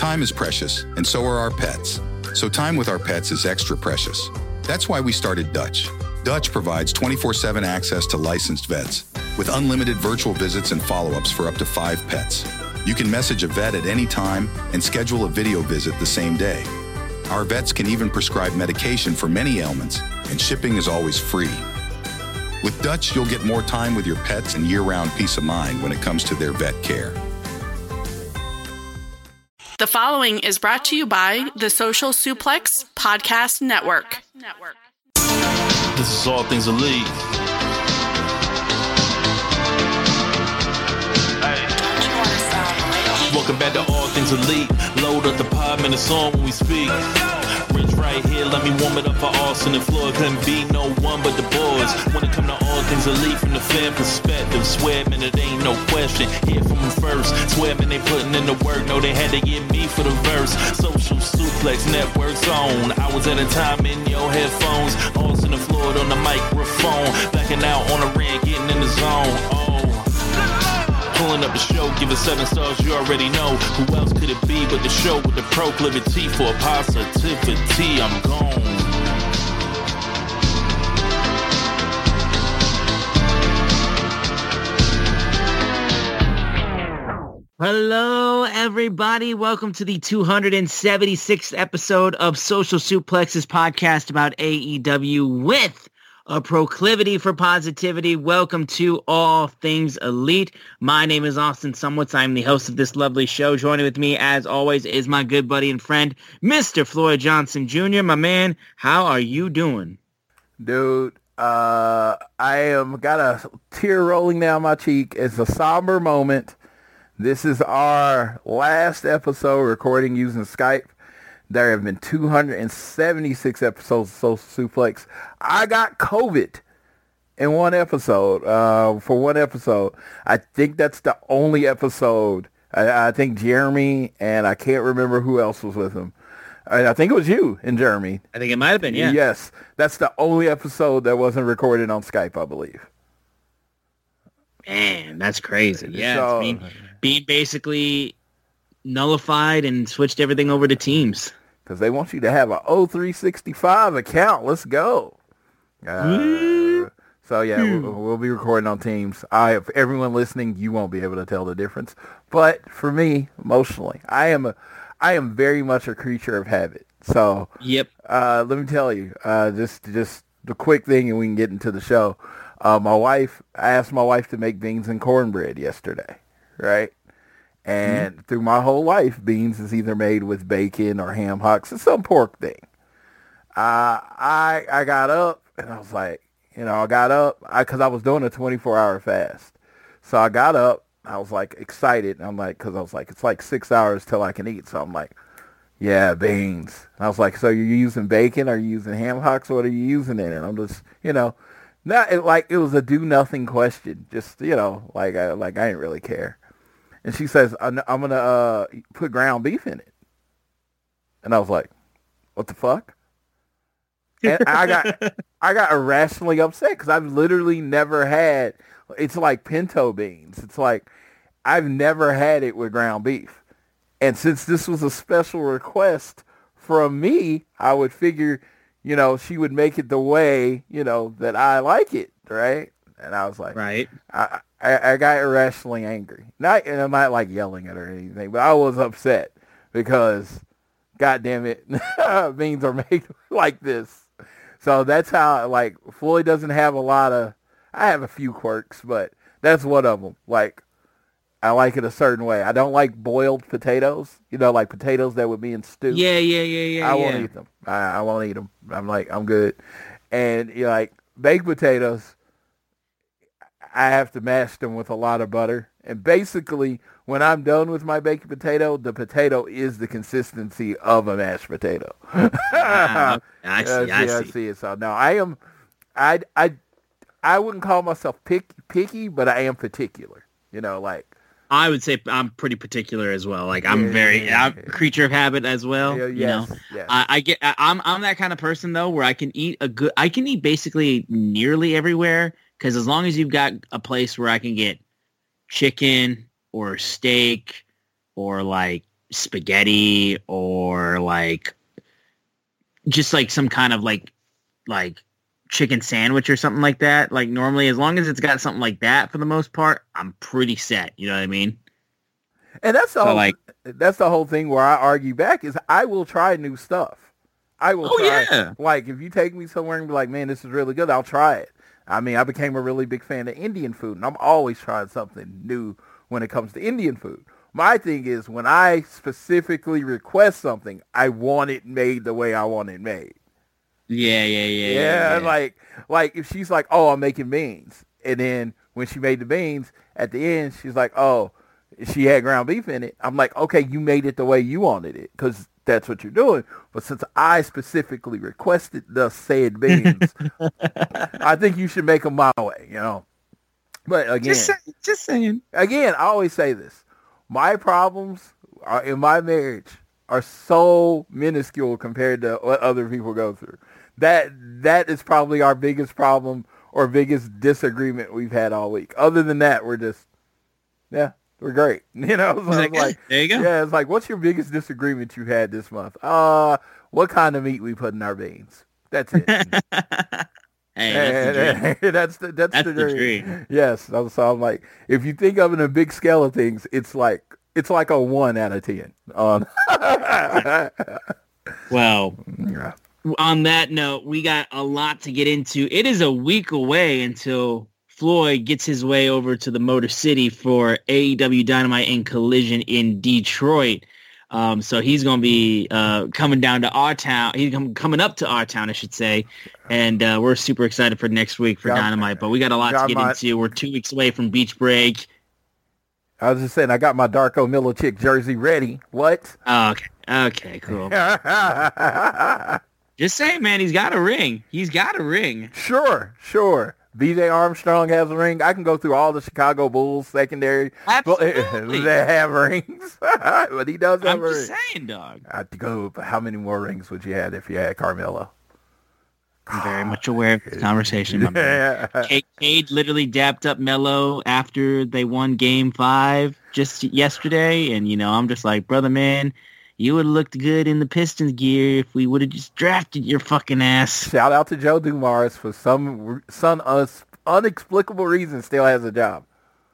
Time is precious, and so are our pets. So time with our pets is extra precious. That's why we started Dutch. Dutch provides 24/7 access to licensed vets with unlimited virtual visits and follow-ups for up to 5 pets. You can message a vet at any time and schedule a video visit the same day. Our vets can even prescribe medication for many ailments, and shipping is always free. With Dutch, you'll get more time with your pets and year-round peace of mind when it comes to their vet care. The following is brought to you by the Social Suplex Podcast Network. This is All Things Elite. Welcome back to All Things Elite. Load up the pod, man, it's on when we speak. Rich right here, let me warm it up for Austin and Floyd. Couldn't be no one but the boys. When it come to All Things Elite from the fan perspective, swear, man, it ain't no question. Hear from them first. Swear, man, they putting in the work. Know they had to get me for the verse. Social Suplex Network's on. Hours at a time in your headphones. Austin and Floyd on the microphone. Backing out on the ring, getting in the zone. Pulling up the show, give it 7 stars, you already know. Who else could it be but the show with the proclivity for positivity? I'm gone. Hello, everybody. Welcome to the 276th episode of Social Suplex's podcast about AEW with a proclivity for positivity. Welcome to All Things Elite. My name is Austin Sumwitz. I'm the host of this lovely show. Joining with me, as always, is my good buddy and friend, Mr. Floyd Johnson Jr. My man, how are you doing? Dude, I am got a tear rolling down my cheek. It's a somber moment. This is our last episode recording using Skype. There have been 276 episodes of Social Suplex. I got COVID in one episode, for one episode. I think that's the only episode. I think Jeremy, and I can't remember who else was with him. I think it was you and Jeremy. I think it might have been, yeah. Yes, that's the only episode that wasn't recorded on Skype, I believe. Man, that's crazy. Yeah, So, being basically nullified and switched everything over to Teams. because they want you to have a O365 account. Let's go. So yeah, we'll be recording on Teams. For everyone listening, you won't be able to tell the difference. But for me, emotionally, I am very much a creature of habit. So yep. Let me tell you, just the quick thing, and we can get into the show. I asked my wife to make beans and cornbread yesterday, right? And through my whole life, beans is either made with bacon or ham hocks. It's some pork thing. I got up and I was like, because I was doing a 24-hour fast. So I got up. I was like excited. And I'm like, because I was like, it's like 6 hours till I can eat. So I'm like, yeah, beans. And I was like, so you're using bacon? Are you using ham hocks? What are you using in it? And I'm just, it was a do nothing question. Just, I didn't really care. And she says, I'm going to put ground beef in it. And I was like, what the fuck? And I got irrationally upset because I've literally never had, it's like pinto beans. It's like, I've never had it with ground beef. And since this was a special request from me, I would figure, she would make it the way, that I like it, right? And I was like, right. I got irrationally angry. And I'm not like yelling at her or anything, but I was upset because, God damn it, beans are made like this. So that's how, Floyd doesn't have I have a few quirks, but that's one of them. I like it a certain way. I don't like boiled potatoes, like potatoes that would be in stew. Yeah. I won't eat them. I won't eat them. I'm good. And, baked potatoes, I have to mash them with a lot of butter. And basically, when I'm done with my baked potato, the potato is the consistency of a mashed potato. I see it. So no, I wouldn't call myself picky, but I am particular. I would say I'm pretty particular as well. I'm a creature of habit as well. Yes. I'm that kind of person though, where I can eat basically nearly everywhere. Because as long as you've got a place where I can get chicken or steak or spaghetti or like just like some kind of like chicken sandwich or something like that. Like normally, as long as it's got something like that for the most part, I'm pretty set. You know what I mean? And that's the whole thing where I argue back is I will try new stuff. I will try. Yeah. Like if you take me somewhere and be like, man, this is really good, I'll try it. I mean, I became a really big fan of Indian food, and I'm always trying something new when it comes to Indian food. My thing is when I specifically request something, I want it made the way I want it made. Yeah. Like if she's like, oh, I'm making beans. And then when she made the beans, at the end, she's like, oh, she had ground beef in it. I'm like, okay, you made it the way you wanted it because that's what you're doing. But since I specifically requested the said beans, I think you should make them my way, you know. But again, just saying. Again, I always say this. My problems in my marriage are so minuscule compared to what other people go through. That is probably our biggest problem or biggest disagreement we've had all week. Other than that, we're just, we're great. You know, so like, there you go. Yeah, it's like, what's your biggest disagreement you had this month? What kind of meat we put in our beans? That's it. Hey, that's the dream. dream. Yes. So I'm like, if you think of it in a big scale of things, it's like a 1 out of 10. Well, yeah. On that note, we got a lot to get into. It is a week away until Floyd gets his way over to the Motor City for AEW Dynamite and Collision in Detroit. So he's going to be coming down to our town. He's coming up to our town, I should say. And we're super excited for next week for Dynamite. But we got a lot to get into. We're 2 weeks away from Beach Break. I was just saying, I got my Darko Milicic jersey ready. What? Oh, okay, cool. Just saying, man, he's got a ring. Sure. BJ Armstrong has a ring. I can go through all the Chicago Bulls secondary. Absolutely. They have rings. But he does have a ring. I'm just saying, dog. I'd go, but how many more rings would you have if you had Carmelo? I'm very much aware of this conversation, my man. Cade literally dapped up Melo after they won Game 5 just yesterday. And, I'm just like, brother, man, you would have looked good in the Pistons gear if we would have just drafted your fucking ass. Shout out to Joe Dumars for some unexplicable reason still has a job.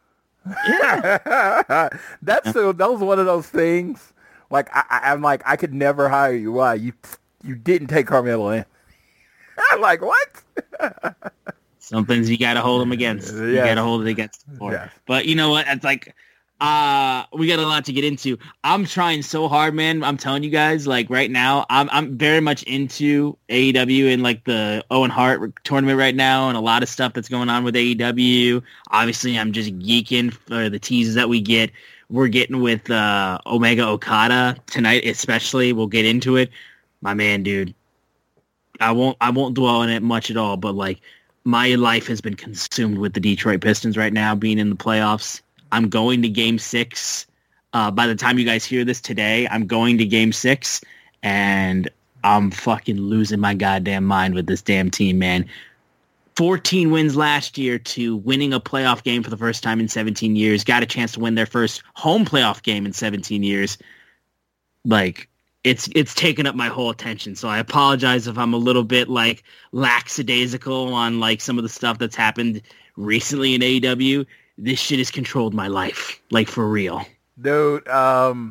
Yeah. That was one of those things. Like I'm like, I could never hire you. Why? You didn't take Carmelo in. I'm like, what? Some things you got to hold them against. You got to hold it against them for. Yes. But you know what? It's like, we got a lot to get into. I'm trying so hard, man. I'm telling you guys, like right now, I'm very much into AEW and like the Owen Hart tournament right now and a lot of stuff that's going on with AEW. Obviously, I'm just geeking for the teases that we get. We're getting with Omega Okada tonight, especially. We'll get into it. My man, dude. I won't dwell on it much at all, but like my life has been consumed with the Detroit Pistons right now being in the playoffs. I'm going to Game 6. By the time you guys hear this today, I'm going to Game 6, and I'm fucking losing my goddamn mind with this damn team, man. 14 wins last year to winning a playoff game for the first time in 17 years. Got a chance to win their first home playoff game in 17 years. Like, it's taken up my whole attention. So I apologize if I'm a little bit like lackadaisical on like some of the stuff that's happened recently in AEW. This shit has controlled my life, like for real. Dude, and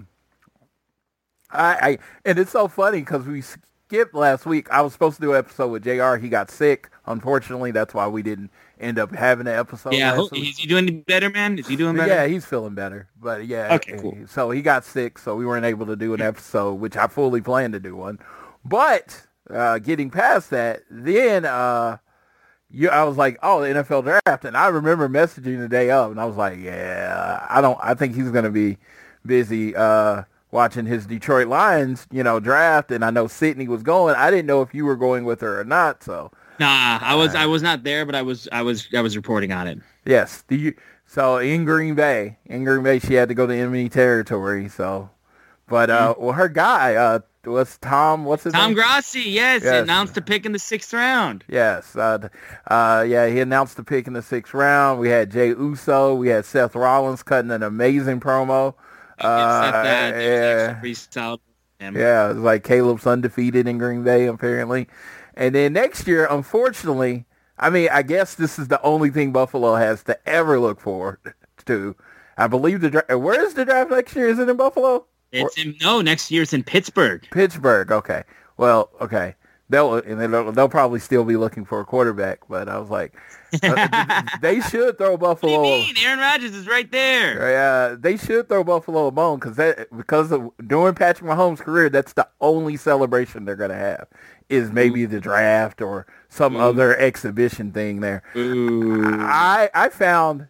it's so funny because we skipped last week. I was supposed to do an episode with JR. He got sick. Unfortunately, that's why we didn't end up having an episode. Yeah, is he doing better, man? Is he doing better? Yeah, he's feeling better. But yeah, okay, cool. So he got sick, so we weren't able to do an episode, which I fully planned to do one. But getting past that, then I was like, oh, the NFL draft, and I remember messaging the day of, and I was like, yeah, I think he's gonna be busy watching his Detroit Lions, draft, and I know Sydney was going. I didn't know if you were going with her or not, so. Nah, I was not there, but I was reporting on it. Yes. So in Green Bay, she had to go to enemy territory. So, but well, her guy was Tom. What's his name? Tom Grassi. Yes, he announced the pick in the 6th round. Yes. He announced the pick in the 6th round. We had Jey Uso. We had Seth Rollins cutting an amazing promo. Yeah. Pretty solid. Yeah, it's like Caleb's undefeated in Green Bay, apparently. And then next year, unfortunately, I mean, I guess this is the only thing Buffalo has to ever look forward to. I believe where is the draft next year? Is it in Buffalo? Next year's in Pittsburgh. Pittsburgh, okay. Well, okay. They'll probably still be looking for a quarterback, but I was like, they should throw Buffalo. What do you mean? Aaron Rodgers is right there. Yeah, they should throw Buffalo a bone because during Patrick Mahomes' career, that's the only celebration they're gonna have is maybe the draft or some other exhibition thing there. I found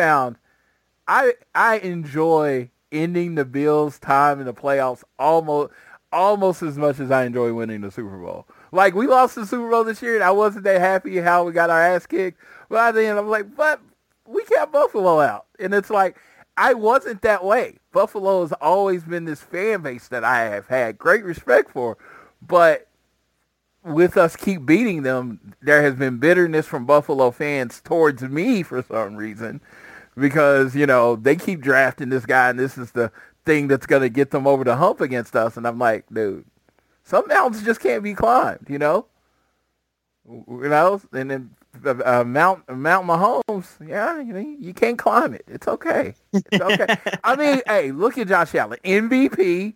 I enjoy ending the Bills' time in the playoffs almost as much as I enjoy winning the Super Bowl. Like, we lost the Super Bowl this year, and I wasn't that happy how we got our ass kicked. But at the end, I'm like, but we kept Buffalo out. And it's like, I wasn't that way. Buffalo has always been this fan base that I have had great respect for. But with us keep beating them, there has been bitterness from Buffalo fans towards me for some reason. Because, they keep drafting this guy, and this is the thing that's going to get them over the hump against us. And I'm like, dude, some mountains just can't be climbed, And then Mount Mahomes, yeah, you can't climb it. It's okay. It's okay. I mean, hey, look at Josh Allen, MVP,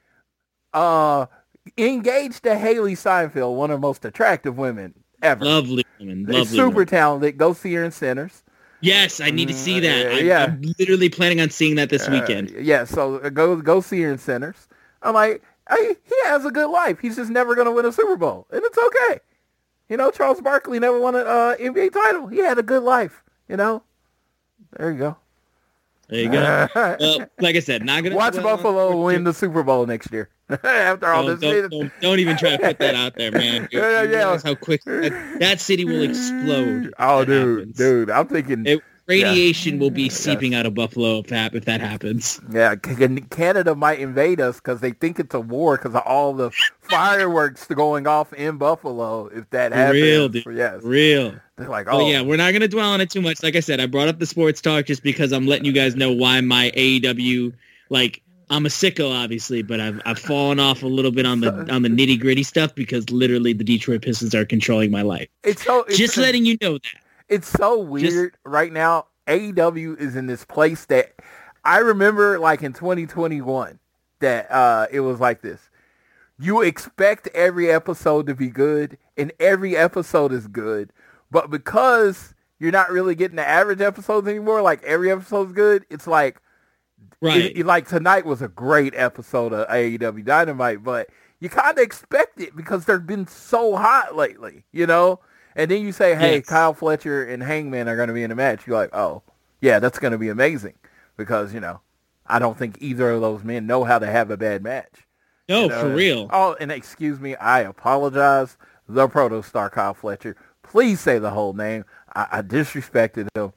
engaged to Haley Steinfeld, one of the most attractive women ever. Lovely woman. Super talented. Go see her in Sinners. Yes, I need to see that. Yeah. I'm literally planning on seeing that this weekend. Yeah, so go see her in Sinners. I'm like, he has a good life. He's just never going to win a Super Bowl, and it's okay. Charles Barkley never won an NBA title. He had a good life. There you go. There you go. Well, like I said, not gonna watch Buffalo win the Super Bowl next year. After all this, don't even try to put that out there, man. You realize how quick that city will explode. Oh, dude, I'm thinking radiation will be seeping out of Buffalo if that happens. Yeah, Canada might invade us because they think it's a war because of all the fireworks going off in Buffalo. If that happens, real, dude. Yes, real. They're like, yeah, we're not gonna dwell on it too much. Like I said, I brought up the sports talk just because I'm letting you guys know why my AEW, I'm a sicko, obviously, but I've fallen off a little bit on the nitty gritty stuff because literally the Detroit Pistons are controlling my life. It's letting you know that. It's so weird right now. AEW is in this place that I remember in 2021 that it was like this. You expect every episode to be good, and every episode is good. But because you're not really getting the average episodes anymore, every episode's good, it's like, right. Tonight was a great episode of AEW Dynamite, but you kind of expect it because they've been so hot lately, And then you say, hey, yes, Kyle Fletcher and Hangman are going to be in a match. You're like, oh, yeah, that's going to be amazing because, I don't think either of those men know how to have a bad match. No, for real. Oh, and excuse me, I apologize. The Protostar Kyle Fletcher. Please say the whole name. I disrespected him,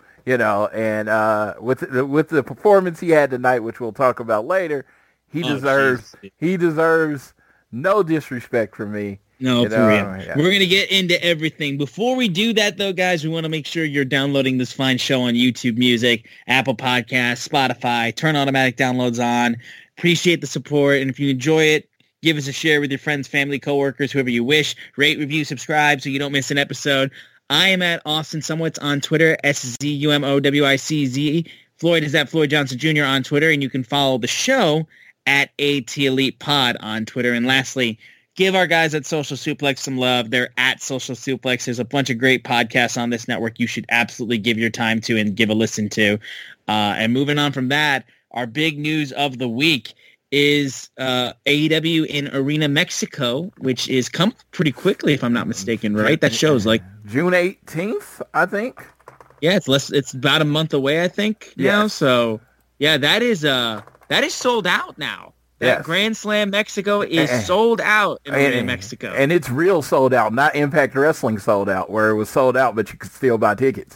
and with the performance he had tonight, which we'll talk about later, he deserves no disrespect from me. No, for real. Yeah. We're going to get into everything. Before we do that, though, guys, we want to make sure you're downloading this fine show on YouTube Music, Apple Podcasts, Spotify. Turn automatic downloads on. Appreciate the support. And if you enjoy it, give us a share with your friends, family, coworkers, whoever you wish. Rate, review, subscribe so you don't miss an episode. I am at Austin Somewhat's on Twitter, SZUMOWICZ. Floyd is at Floyd Johnson Jr. on Twitter. And you can follow the show at AT Elite Pod on Twitter. And lastly, give our guys at Social Suplex some love. They're at Social Suplex. There's a bunch of great podcasts on this network you should absolutely give your time to and give a listen to. And moving on from that, our big news of the week is AEW in Arena Mexico, which is come pretty quickly, if I'm not mistaken, right? That show's June 18th, I think. Yeah, it's about a month away, I think, now. So, yeah, that is sold out now. That Grand Slam Mexico is sold out in Mexico. And it's real sold out, not Impact Wrestling sold out, where it was sold out, but you could still buy tickets.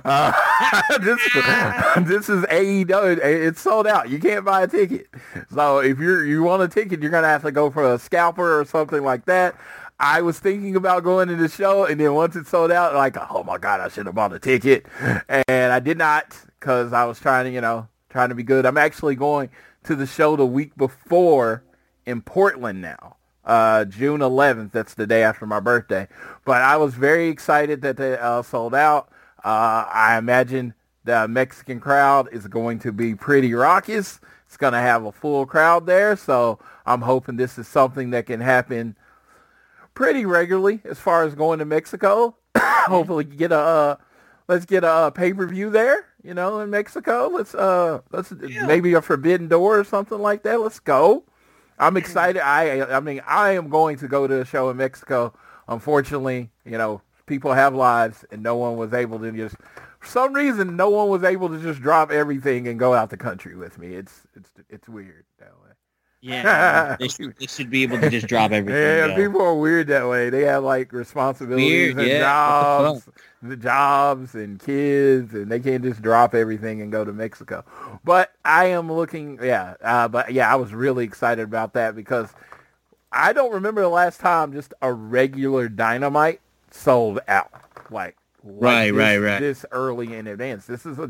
This is AEW. It's sold out. You can't buy a ticket. So if you want a ticket, you're going to have to go for a scalper or something like that. I was thinking about going to the show, and then once it sold out, oh, my God, I should have bought a ticket. And I did not because I was trying to be good. I'm actually going to the show the week before in Portland now. June 11th. That's the day after my birthday. But I was very excited that they sold out. I imagine the Mexican crowd is going to be pretty raucous. It's going to have a full crowd there. So I'm hoping this is something that can happen pretty regularly as far as going to Mexico. Hopefully let's get a pay-per-view there, in Mexico. Let's maybe a Forbidden Door or something like that. Let's go. I'm excited. I mean, I am going to go to a show in Mexico. Unfortunately, people have lives, and no one was able to just, for some reason, no one was able to just drop everything and go out the country with me. It's weird that way. Yeah, they should be able to just drop everything. Yeah, people are weird that way. They have like responsibilities and jobs and kids, and they can't just drop everything and go to Mexico. But I am looking, I was really excited about that because I don't remember the last time just a regular Dynamite sold out right. This early in advance. This is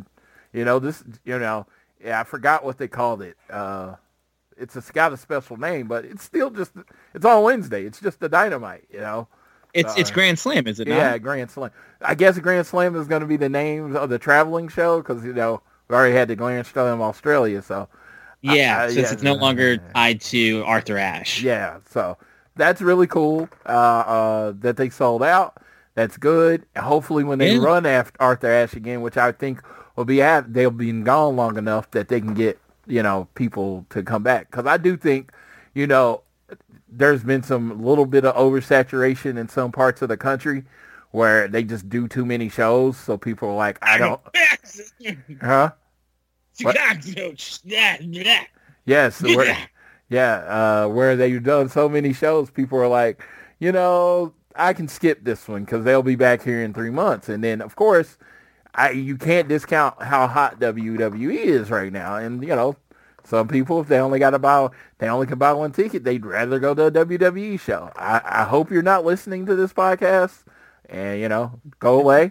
I forgot what they called it. It's got a special name, but it's still it's on Wednesday. It's just a Dynamite, It's Grand Slam, is it not? Yeah, Grand Slam. I guess Grand Slam is going to be the name of the traveling show because, we already had the Grand Slam Australia, so. Yeah, since it's no longer tied to Arthur Ashe. Yeah, so that's really cool that they sold out. That's good. Hopefully when they run after Arthur Ashe again, which I think they'll be gone long enough that they can get people to come back. Because I do think, there's been some little bit of oversaturation in some parts of the country where they just do too many shows. So people are like, I don't... Huh? Yes. Where they've done so many shows, people are like, I can skip this one because they'll be back here in 3 months. And then, of course... you can't discount how hot WWE is right now. And, some people, if they only can buy one ticket, they'd rather go to a WWE show. I hope you're not listening to this podcast and, go away.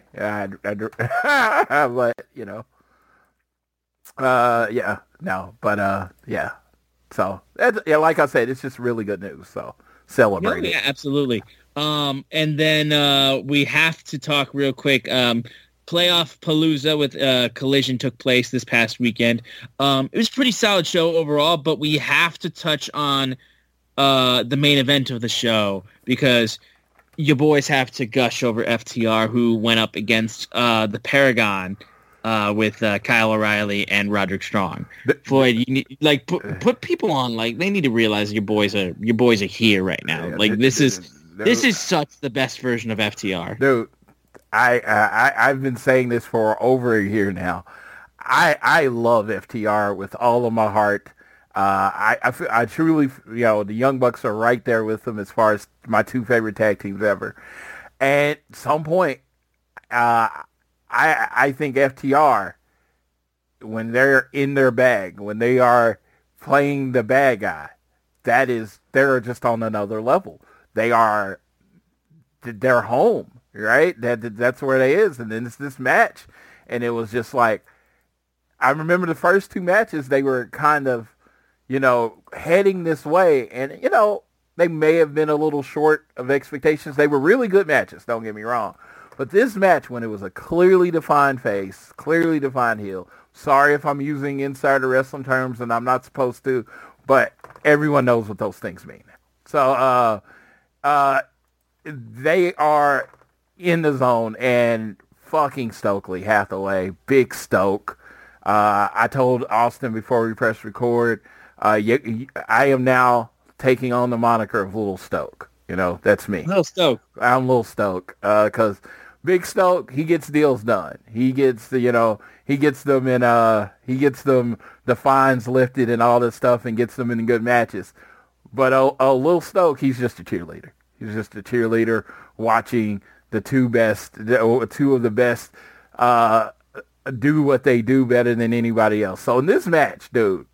So, like I said, it's just really good news. So, celebrate it. Yeah, absolutely. And then we have to talk real quick. Playoff Palooza with Collision took place this past weekend. It was a pretty solid show overall, but we have to touch on the main event of the show because your boys have to gush over FTR, who went up against the Paragon with Kyle O'Reilly and Roderick Strong. Floyd, you need, put people on. They need to realize your boys are here right now. This is such the best version of FTR, dude. I've been saying this for over a year now. I love FTR with all of my heart. I truly, the Young Bucks are right there with them as far as my two favorite tag teams ever. And at some point, I think FTR, when they're in their bag, when they are playing the bad guy, they're just on another level. They're home. Right? That's where they is. And then it's this match. And it was just like, I remember the first two matches, they were kind of, heading this way. And, they may have been a little short of expectations. They were really good matches, don't get me wrong. But this match, when it was a clearly defined face, clearly defined heel, sorry if I'm using insider wrestling terms and I'm not supposed to, but everyone knows what those things mean. So, they are in the zone, and fucking Stokely Hathaway, big Stoke. I told Austin before we pressed record, I am now taking on the moniker of Little Stoke. That's me. Little Stoke. I'm Little Stoke, because Big Stoke, he gets deals done. He gets the, he gets them the fines lifted and all this stuff, and gets them in good matches. But Little Stoke, he's just a cheerleader. He's just a cheerleader watching the two of the best do what they do better than anybody else. So in this match, dude,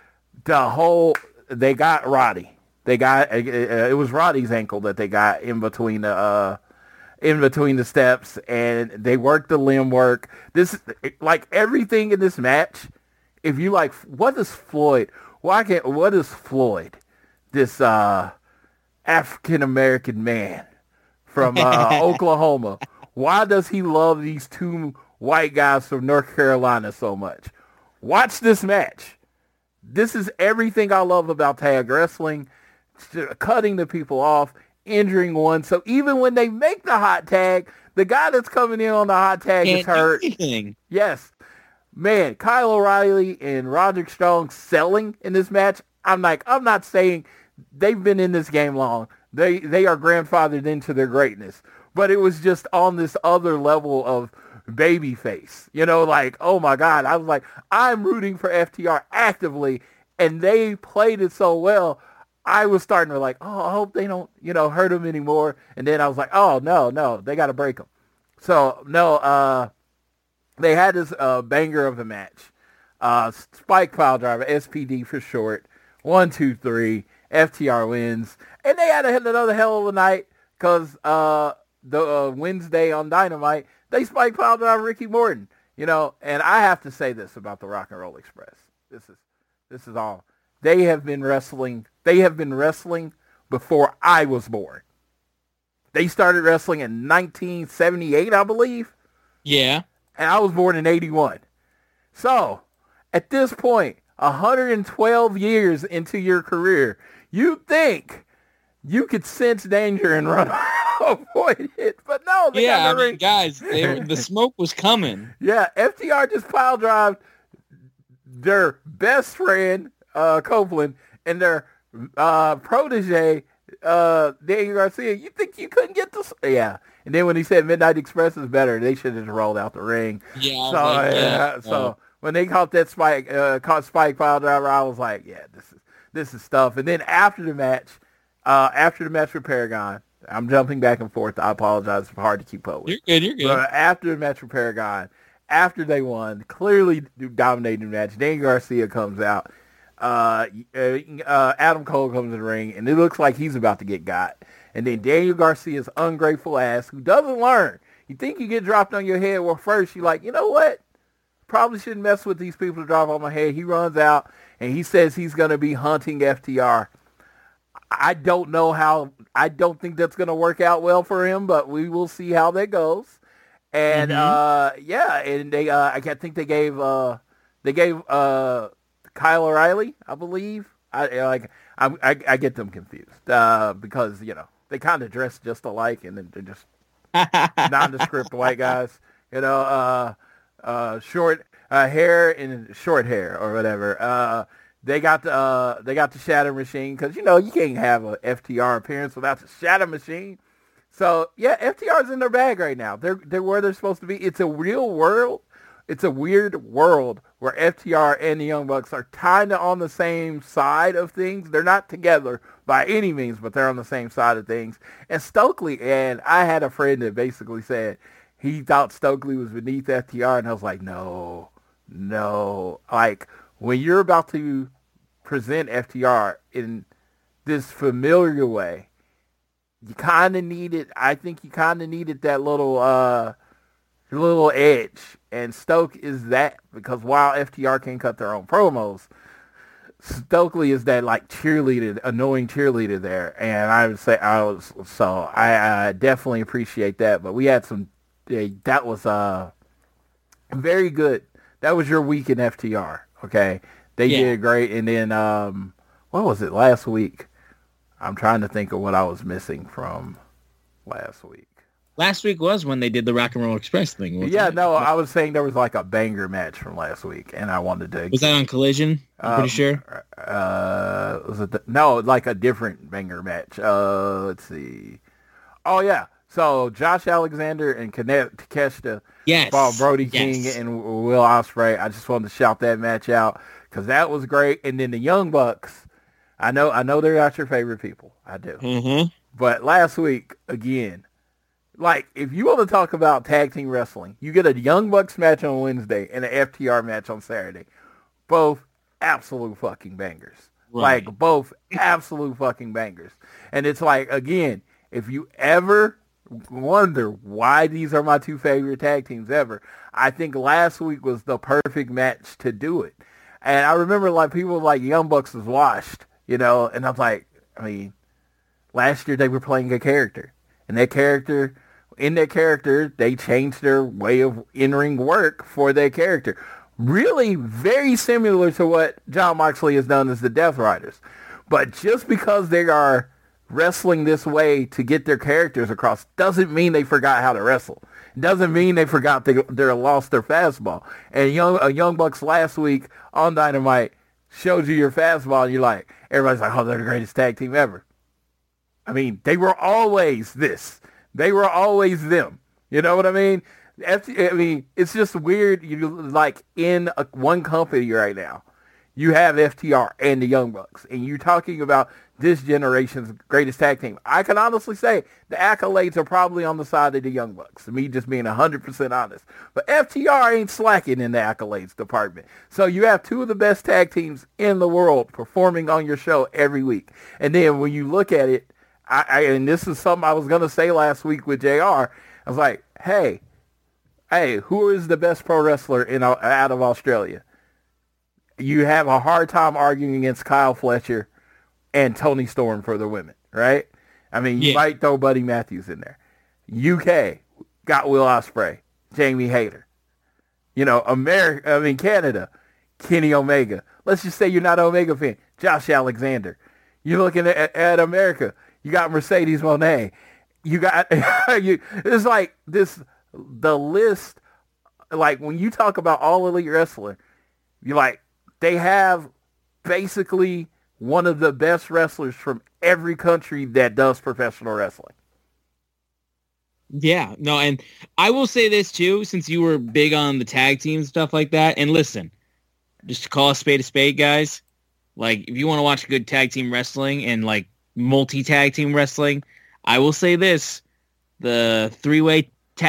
they got Roddy. They got it was Roddy's ankle that they got in between the steps, and they worked the limb work. This, like everything in this match. If you like, what does Floyd? what is Floyd, this African American man from Oklahoma? Why does he love these two white guys from North Carolina so much? Watch this match. This is everything I love about tag wrestling. Cutting the people off, injuring one. So even when they make the hot tag, the guy that's coming in on the hot tag is hurt. Yes. Man, Kyle O'Reilly and Roderick Strong selling in this match. I'm not saying they've been in this game long. They are grandfathered into their greatness. But it was just on this other level of babyface. Like, oh my God. I was like, I'm rooting for FTR actively, and they played it so well. I was starting to like, oh, I hope they don't, hurt him anymore. And then I was like, oh, no, they got to break him. So, no, they had this banger of a match. Spike Pile Driver, SPD for short. 1, 2, 3. FTR wins. And they had another hell of a night because the Wednesday on Dynamite, they Spike Pile Driver Ricky Morton. And I have to say this about the Rock and Roll Express. This is all. They have been wrestling before I was born. They started wrestling in 1978, I believe. Yeah. And I was born in 81. So, at this point, 112 years into your career, you think you could sense danger and run avoid it. But no, guys, the smoke was coming. Yeah, FTR just pile drived their best friend, Copeland, and their protege, Daniel Garcia. You think you couldn't get this? Yeah. And then when he said Midnight Express is better, they should have just rolled out the ring. Yeah. So when they caught that Spike pile driver, I was like, yeah, this is stuff. And then after the match with Paragon, I'm jumping back and forth. I apologize. It's hard to keep up with. You're good. But after the match with Paragon, after they won, clearly dominating the match, Daniel Garcia comes out. Adam Cole comes in the ring, and it looks like he's about to get got. And then Daniel Garcia's ungrateful ass, who doesn't learn. You think you get dropped on your head? Well, first you're like, you know what? Probably shouldn't mess with these people to drop on my head. He runs out, and he says he's going to be hunting FTR. I don't think that's going to work out well for him, but we will see how that goes. And and they I think they gave Kyle O'Reilly, I believe. I get them confused because they kind of dress just alike, and then they're just nondescript white guys. Short hair and short hair or whatever. They got the Shatter Machine because you can't have a FTR appearance without the Shatter Machine. So yeah, FTR's in their bag right now. They're where they're supposed to be. It's a real world. It's a weird world where FTR and the Young Bucks are kind of on the same side of things. They're not together by any means, but they're on the same side of things. And Stokely, and I had a friend that basically said he thought Stokely was beneath FTR, and I was like, no. Like, when you're about to present FTR in this familiar way, you kind of needed, I think you kind of needed that little edge. And Stoke is that, because while FTR can cut their own promos, Stokely is that like annoying cheerleader there. And I would say I definitely appreciate that. But we had that was very good. That was your week in FTR. Okay. They did great. And then, what was it last week? I'm trying to think of what I was missing from last week. Last week was when they did the Rock and Roll Express thing. Yeah, no, I was saying there was like a banger match from last week, and I wanted to. Was that on Collision? I'm pretty sure. Was it like a different banger match? Let's see. Oh yeah, so Josh Alexander and Takeshita fought Brody King and Will Ospreay. I just wanted to shout that match out because that was great. And then the Young Bucks. I know they're not your favorite people. I do. Mm-hmm. But last week again. Like, if you want to talk about tag team wrestling, you get a Young Bucks match on Wednesday and an FTR match on Saturday. Both absolute fucking bangers. Right. Like, both absolute fucking bangers. And it's like, again, if you ever wonder why these are my two favorite tag teams ever, I think last week was the perfect match to do it. And I remember like people like Young Bucks was washed, and I'm like, I mean, last year they were playing a character, and in that character, they changed their way of in-ring work for their character. Really very similar to what Jon Moxley has done as the Death Riders. But just because they are wrestling this way to get their characters across doesn't mean they forgot how to wrestle. Doesn't mean they forgot they lost their fastball. And Young Bucks last week on Dynamite showed you your fastball, and you're like, everybody's like, oh, they're the greatest tag team ever. I mean, they were always this. They were always them. You know what I mean? I mean, it's just weird. You like in one company right now, you have FTR and the Young Bucks, and you're talking about this generation's greatest tag team. I can honestly say the accolades are probably on the side of the Young Bucks. Me just being 100% honest, but FTR ain't slacking in the accolades department. So you have two of the best tag teams in the world performing on your show every week, and then when you look at it, and this is something I was gonna say last week with JR. I was like, hey, who is the best pro wrestler out of Australia? You have a hard time arguing against Kyle Fletcher and Tony Storm for the women, right? I mean, you might throw Buddy Matthews in there. UK got Will Ospreay, Jamie Hayter. Canada, Kenny Omega. Let's just say you're not an Omega fan. Josh Alexander. You're looking at America. You got Mercedes Moné. You got it's like this. The list, like when you talk about all elite wrestler, you're like, they have basically one of the best wrestlers from every country that does professional wrestling. Yeah, no, and I will say this too, since you were big on the tag team and stuff like that, and listen, just to call a spade, guys, like if you want to watch good tag team wrestling and like multi-tag team wrestling, I will say this, the three-way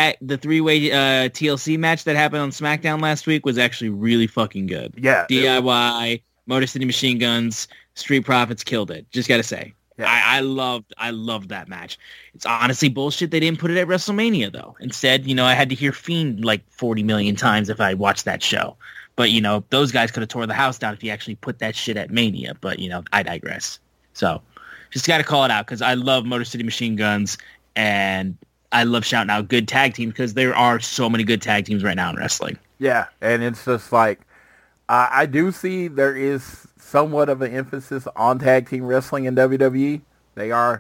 TLC match that happened on SmackDown last week was actually really fucking good. Yeah. DIY, Motor City Machine Guns, Street Profits killed it. Just got to say. Yeah. I loved that match. It's honestly bullshit they didn't put it at WrestleMania, though. Instead, I had to hear Fiend like 40 million times if I watched that show. But, those guys could have tore the house down if you actually put that shit at Mania. But, I digress. So, just got to call it out because I love Motor City Machine Guns and I love shouting out good tag teams because there are so many good tag teams right now in wrestling. Yeah, and it's just like, I do see there is somewhat of an emphasis on tag team wrestling in WWE. They are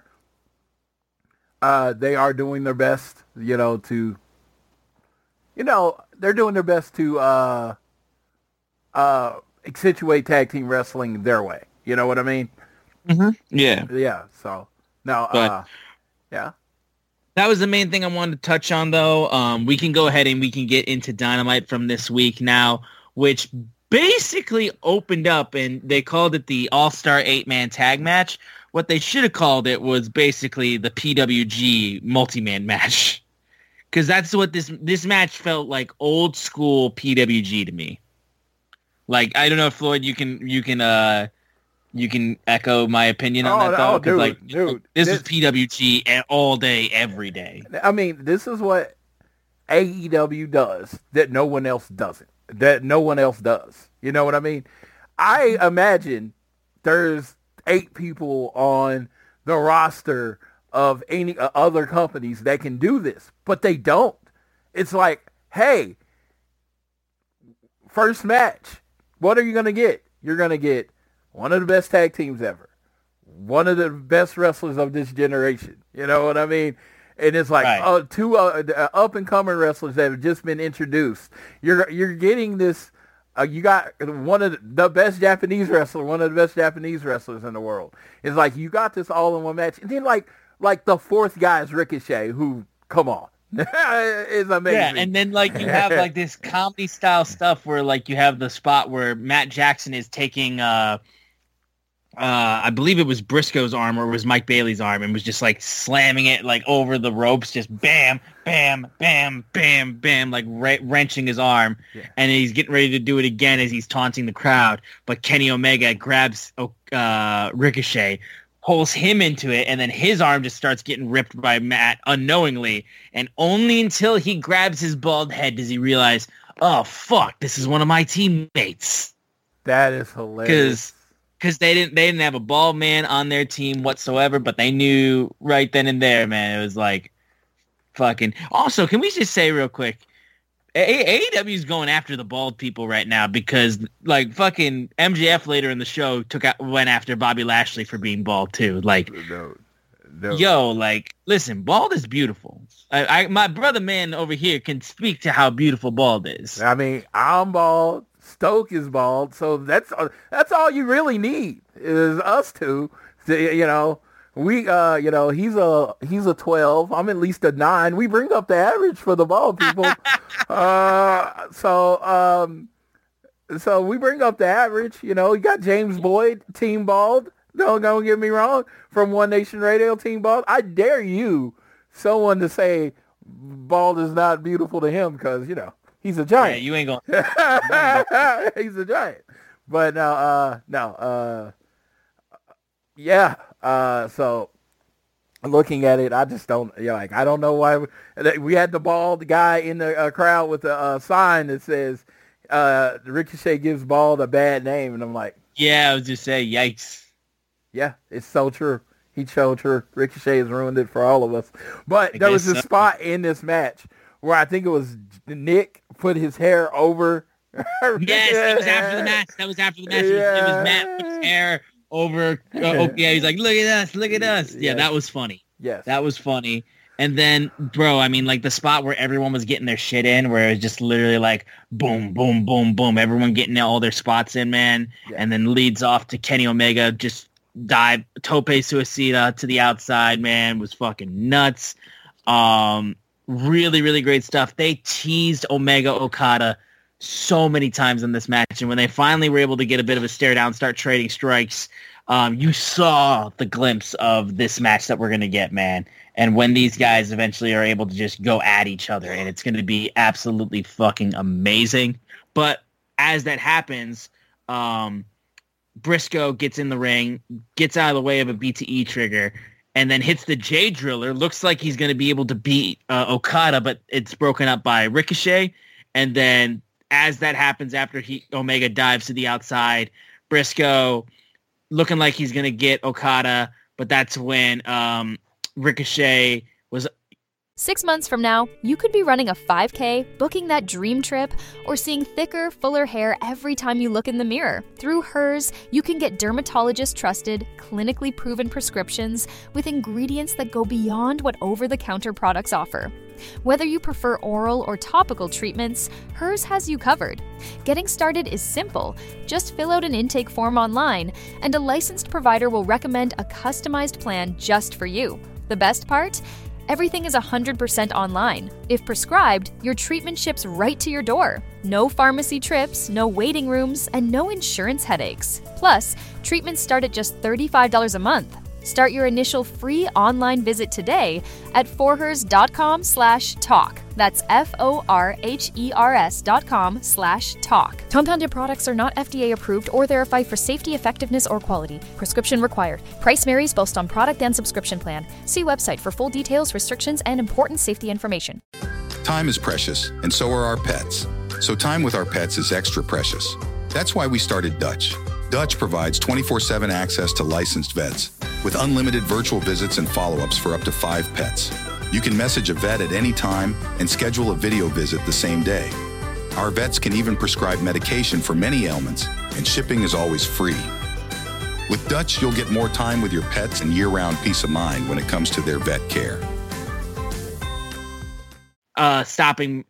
doing their best, they're doing their best to accentuate tag team wrestling their way. You know what I mean? Mm-hmm. Yeah. Yeah, so, no, yeah. That was the main thing I wanted to touch on, though. We can go ahead and we can get into Dynamite from this week now, which basically opened up, and they called it the All-Star 8-Man Tag Match. What they should have called it was basically the PWG multi-man match, because that's what this match felt like, old school PWG to me. Like, I don't know, Floyd, you can echo my opinion on that, though. Dude, this is PWG all day, every day. I mean, this is what AEW does that no one else doesn't. That no one else does. You know what I mean? I imagine there's 8 people on the roster of any other companies that can do this, but they don't. It's like, hey, first match, what are you going to get? You're going to get one of the best tag teams ever. One of the best wrestlers of this generation. You know what I mean? And it's like, right. 2 up-and-coming wrestlers that have just been introduced. You're getting this, you got one of the best Japanese wrestler, one of the best Japanese wrestlers in the world. It's like, you got this all in one match. And then like the fourth guy is Ricochet, who, come on. It's amazing. Yeah, and then like you have like this comedy style stuff where like you have the spot where Matt Jackson is taking I believe it was Briscoe's arm or it was Mike Bailey's arm and was just like slamming it like over the ropes, just bam, bam, bam, bam, bam, like wrenching his arm. Yeah. And he's getting ready to do it again as he's taunting the crowd. But Kenny Omega grabs Ricochet, pulls him into it, and then his arm just starts getting ripped by Matt unknowingly. And only until he grabs his bald head does he realize, oh, fuck, this is one of my teammates. That is hilarious. Because they didn't have a bald man on their team whatsoever, but they knew right then and there, man. It was like fucking. Also, can we just say real quick, AEW is going after the bald people right now because like fucking MJF later in the show went after Bobby Lashley for being bald too. Like, No. yo, like, listen, bald is beautiful. My brother man over here can speak to how beautiful bald is. I mean, I'm bald. Stoke is bald, so that's all you really need is us two. You know, we you know, he's a 12. I'm at least a 9. We bring up the average for the bald people. So we bring up the average. You know, you got James Boyd, team bald. Don't get me wrong. From One Nation Radio, team bald. I dare you, someone to say bald is not beautiful to him because, you know, he's a giant. Yeah, you ain't going. He's a giant. But yeah. So looking at it, I just don't. Like I don't know why we had the bald guy in the crowd with a sign that says Ricochet gives bald a bad name, and I'm like, yeah, I was just saying, yikes. Yeah, it's so true. He showed true. Ricochet has ruined it for all of us. But there was a spot in this match where I think it was Nick put his hair over. Yes, it was after the match. That was after the match. Yeah. It was Matt put his hair over. Yeah, he's like, look at us, look at us. Yeah, Yes. that was funny. Yes. That was funny. And then, bro, I mean, like the spot where everyone was getting their shit in, where it was just literally like boom, boom, boom, boom, everyone getting all their spots in, man. Yeah. And then leads off to Kenny Omega just dive tope suicida to the outside, man, was fucking nuts. Really, really great stuff. They teased Omega Okada so many times in this match, and when they finally were able to get a bit of a stare down, start trading strikes, you saw the glimpse of this match that we're going to get, man. And when these guys eventually are able to just go at each other, and it's going to be absolutely fucking amazing. But as that happens, Briscoe gets in the ring, gets out of the way of a BTE trigger, and then hits the J Driller. Looks like he's going to be able to beat Okada, but it's broken up by Ricochet. And then as that happens, after Omega dives to the outside, Briscoe looking like he's going to get Okada, but that's when Ricochet was... 6 months from now, you could be running a 5K, booking that dream trip, or seeing thicker, fuller hair every time you look in the mirror. Through Hers, you can get dermatologist-trusted, clinically proven prescriptions with ingredients that go beyond what over-the-counter products offer. Whether you prefer oral or topical treatments, Hers has you covered. Getting started is simple. Just fill out an intake form online, and a licensed provider will recommend a customized plan just for you. The best part? Everything is 100% online. If prescribed, your treatment ships right to your door. No pharmacy trips, no waiting rooms, and no insurance headaches. Plus, treatments start at just $35 a month. Start your initial free online visit today at forhers.com/talk. That's FORHERS.com/talk. Compounded products are not FDA approved or verified for safety, effectiveness, or quality. Prescription required. Price varies based on product and subscription plan. See website for full details, restrictions, and important safety information. Time is precious, and so are our pets. So time with our pets is extra precious. That's why we started Dutch. Dutch provides 24/7 access to licensed vets with unlimited virtual visits and follow-ups for up to 5 pets. You can message a vet at any time and schedule a video visit the same day. Our vets can even prescribe medication for many ailments, and shipping is always free. With Dutch, you'll get more time with your pets and year-round peace of mind when it comes to their vet care. Stopping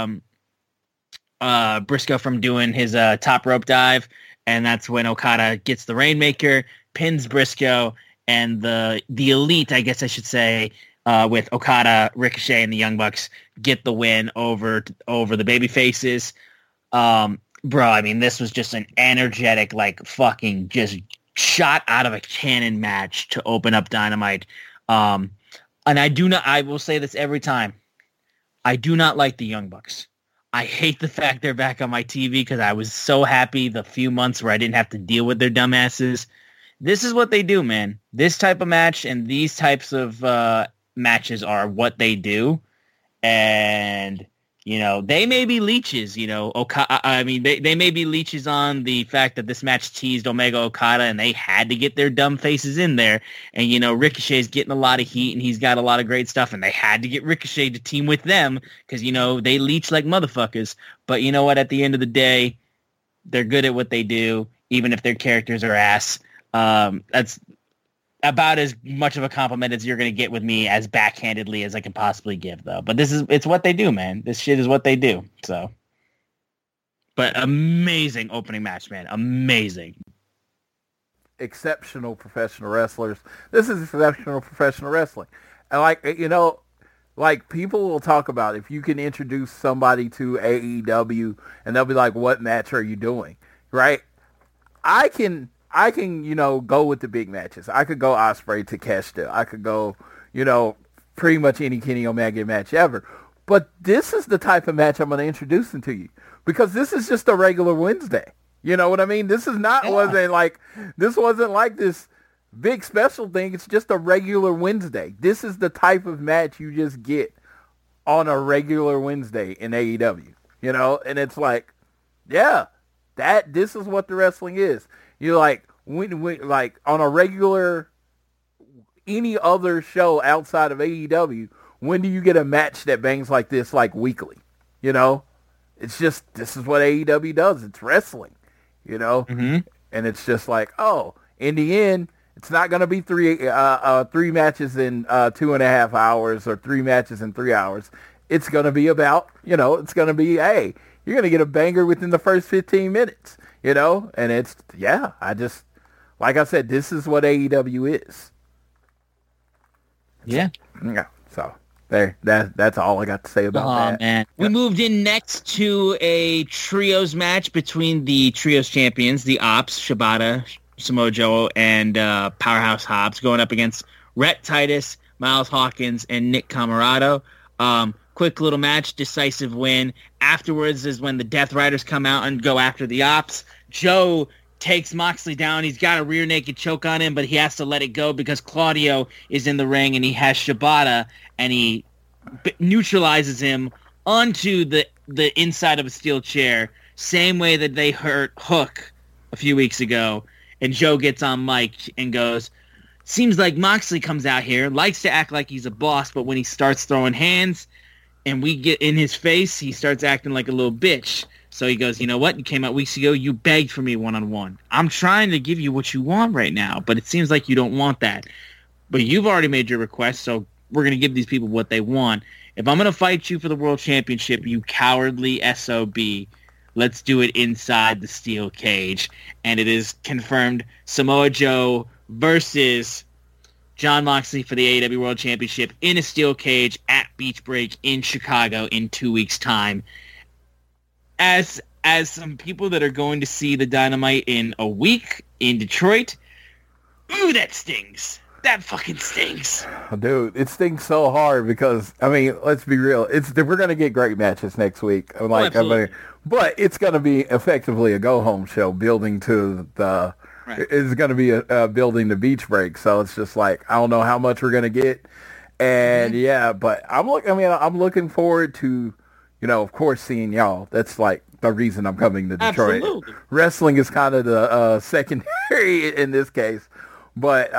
Briscoe from doing his top rope dive, and that's when Okada gets the Rainmaker, pins Briscoe, and the Elite, I guess I should say, with Okada, Ricochet, and the Young Bucks get the win over the babyfaces. Bro, I mean, this was just an energetic, like, fucking just shot out of a cannon match to open up Dynamite. And I will say this every time, I do not like the Young Bucks. I hate the fact they're back on my TV because I was so happy the few months where I didn't have to deal with their dumbasses. This is what they do, man. This type of match and these types of matches are what they do. And They may be leeches, they may be leeches on the fact that this match teased Omega Okada and they had to get their dumb faces in there. And, Ricochet's getting a lot of heat and he's got a lot of great stuff and they had to get Ricochet to team with them because, they leech like motherfuckers. But you know what? At the end of the day, they're good at what they do, even if their characters are ass. That's about as much of a compliment as you're going to get with me as backhandedly as I can possibly give, though. But it's what they do, man. This shit is what they do. So, but amazing opening match, man. Amazing. Exceptional professional wrestlers. This is exceptional professional wrestling. And people will talk about if you can introduce somebody to AEW and they'll be like, what match are you doing? Right? I can, go with the big matches. I could go Ospreay to Takeshita. I could go, pretty much any Kenny Omega match ever. But this is the type of match I'm going to introduce them to you because this is just a regular Wednesday. You know what I mean? This is not, wasn't like this big special thing. It's just a regular Wednesday. This is the type of match you just get on a regular Wednesday in AEW, and it's like, yeah, this is what the wrestling is. You're like, when like on a regular, any other show outside of AEW, when do you get a match that bangs like this, like weekly? It's just, this is what AEW does. It's wrestling, Mm-hmm. And it's just like, oh, in the end, it's not going to be three matches in 2.5 hours or 3 matches in 3 hours. It's going to be about, it's going to be, hey, you're going to get a banger within the first 15 minutes. And it's, like I said, this is what AEW is. Yeah. Yeah. So that's all I got to say about that. Man. We moved in next to a trios match between the trios champions, the Ops, Shibata, Samoa Joe, and Powerhouse Hobbs going up against Rhett Titus, Miles Hawkins, and Nick Camarado. Quick little match, decisive win. Afterwards is when the Death Riders come out and go after the Ops. Joe takes Moxley down. He's got a rear naked choke on him, but he has to let it go because Claudio is in the ring and he has Shibata, and he neutralizes him onto the inside of a steel chair, same way that they hurt Hook a few weeks ago. And Joe gets on mic and goes, seems like Moxley comes out here, likes to act like he's a boss, but when he starts throwing hands and we get in his face, he starts acting like a little bitch. So he goes, you know what? You came out weeks ago. You begged for me one-on-one. I'm trying to give you what you want right now, but it seems like you don't want that. But you've already made your request, so we're going to give these people what they want. If I'm going to fight you for the World Championship, you cowardly SOB, let's do it inside the steel cage. And it is confirmed Samoa Joe versus Jon Moxley for the AEW World Championship in a steel cage at Beach Break in Chicago in 2 weeks' time. As some people that are going to see the Dynamite in a week in Detroit, ooh, that stings. That fucking stings. Dude, it stings so hard because, let's be real. We're going to get great matches next week. But it's going to be effectively a go-home show building to the... Right. It's going to be a building the Beach Break. So it's just like, I don't know how much we're going to get. And yeah, but I'm looking forward to, of course, seeing y'all. That's like the reason I'm coming to Detroit. Absolutely. Wrestling is kind of the secondary in this case. But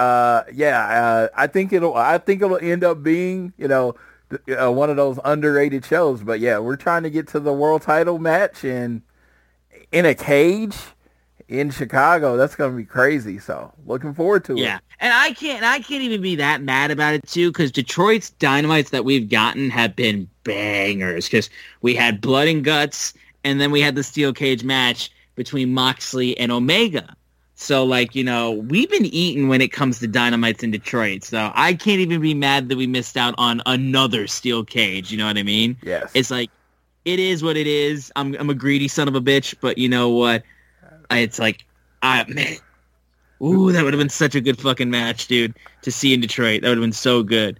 I think it'll end up being, one of those underrated shows. But yeah, we're trying to get to the world title match in a cage in Chicago. That's going to be crazy. So looking forward to it. Yeah, and I can't even be that mad about it too, because Detroit's Dynamites that we've gotten have been bangers. Because we had Blood and Guts, and then we had the steel cage match between Moxley and Omega. So, we've been eating when it comes to Dynamites in Detroit. So I can't even be mad that we missed out on another steel cage. You know what I mean? Yes. It's like, it is what it is. I'm a greedy son of a bitch, but you know what? It's like, man. Ooh, that would have been such a good fucking match, dude, to see in Detroit. That would have been so good.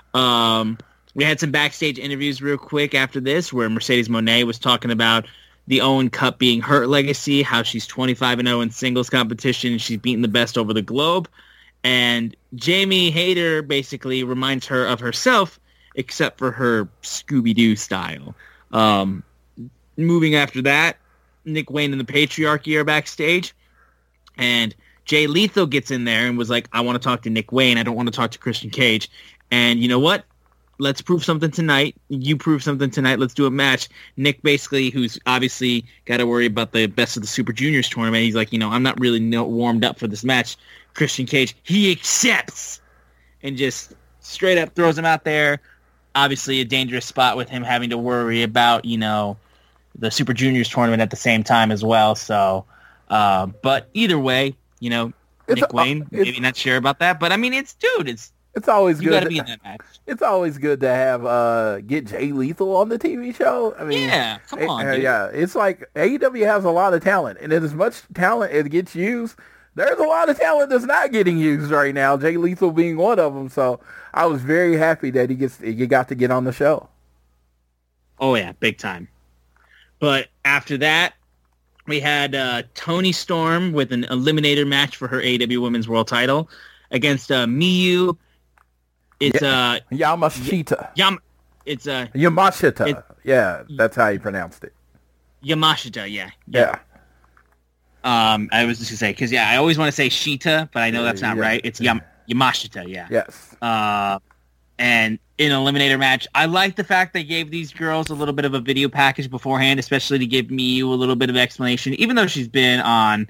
We had some backstage interviews real quick after this where Mercedes Moné was talking about the Owen Cup being her legacy, how she's 25-0 in singles competition, and she's beaten the best over the globe. And Jamie Hayter basically reminds her of herself, except for her Scooby-Doo style. Moving after that, Nick Wayne and the Patriarchy are backstage, and Jay Lethal gets in there and was like, I want to talk to Nick Wayne. I don't want to talk to Christian Cage. And you know what? Let's prove something tonight. You prove something tonight. Let's do a match. Nick basically, who's obviously got to worry about the Best of the Super Juniors tournament, he's like, I'm not really warmed up for this match. Christian Cage, he accepts and just straight up throws him out there. Obviously a dangerous spot with him having to worry about, the Super Juniors tournament at the same time as well. So, but either way, Nick Wayne, maybe not sure about that, but I mean, it's always you good. You got to be in that match. It's always good to have get Jay Lethal on the TV show. I mean, yeah, come on, dude. Yeah, it's like AEW has a lot of talent, and as much talent as gets used, there's a lot of talent that's not getting used right now. Jay Lethal being one of them. So I was very happy that he got to get on the show. Oh yeah, big time. But after that, we had Toni Storm with an eliminator match for her AEW Women's World Title against Miyu. It's Yamashita. It's Yamashita. Yeah, that's how you pronounced it. Yamashita. Yeah. I was just gonna say because I always want to say Shita, but I know that's not right. It's Yamashita. Yeah. Yes. And in an eliminator match, I like the fact they gave these girls a little bit of a video package beforehand, especially to give Miyu a little bit of explanation, even though she's been on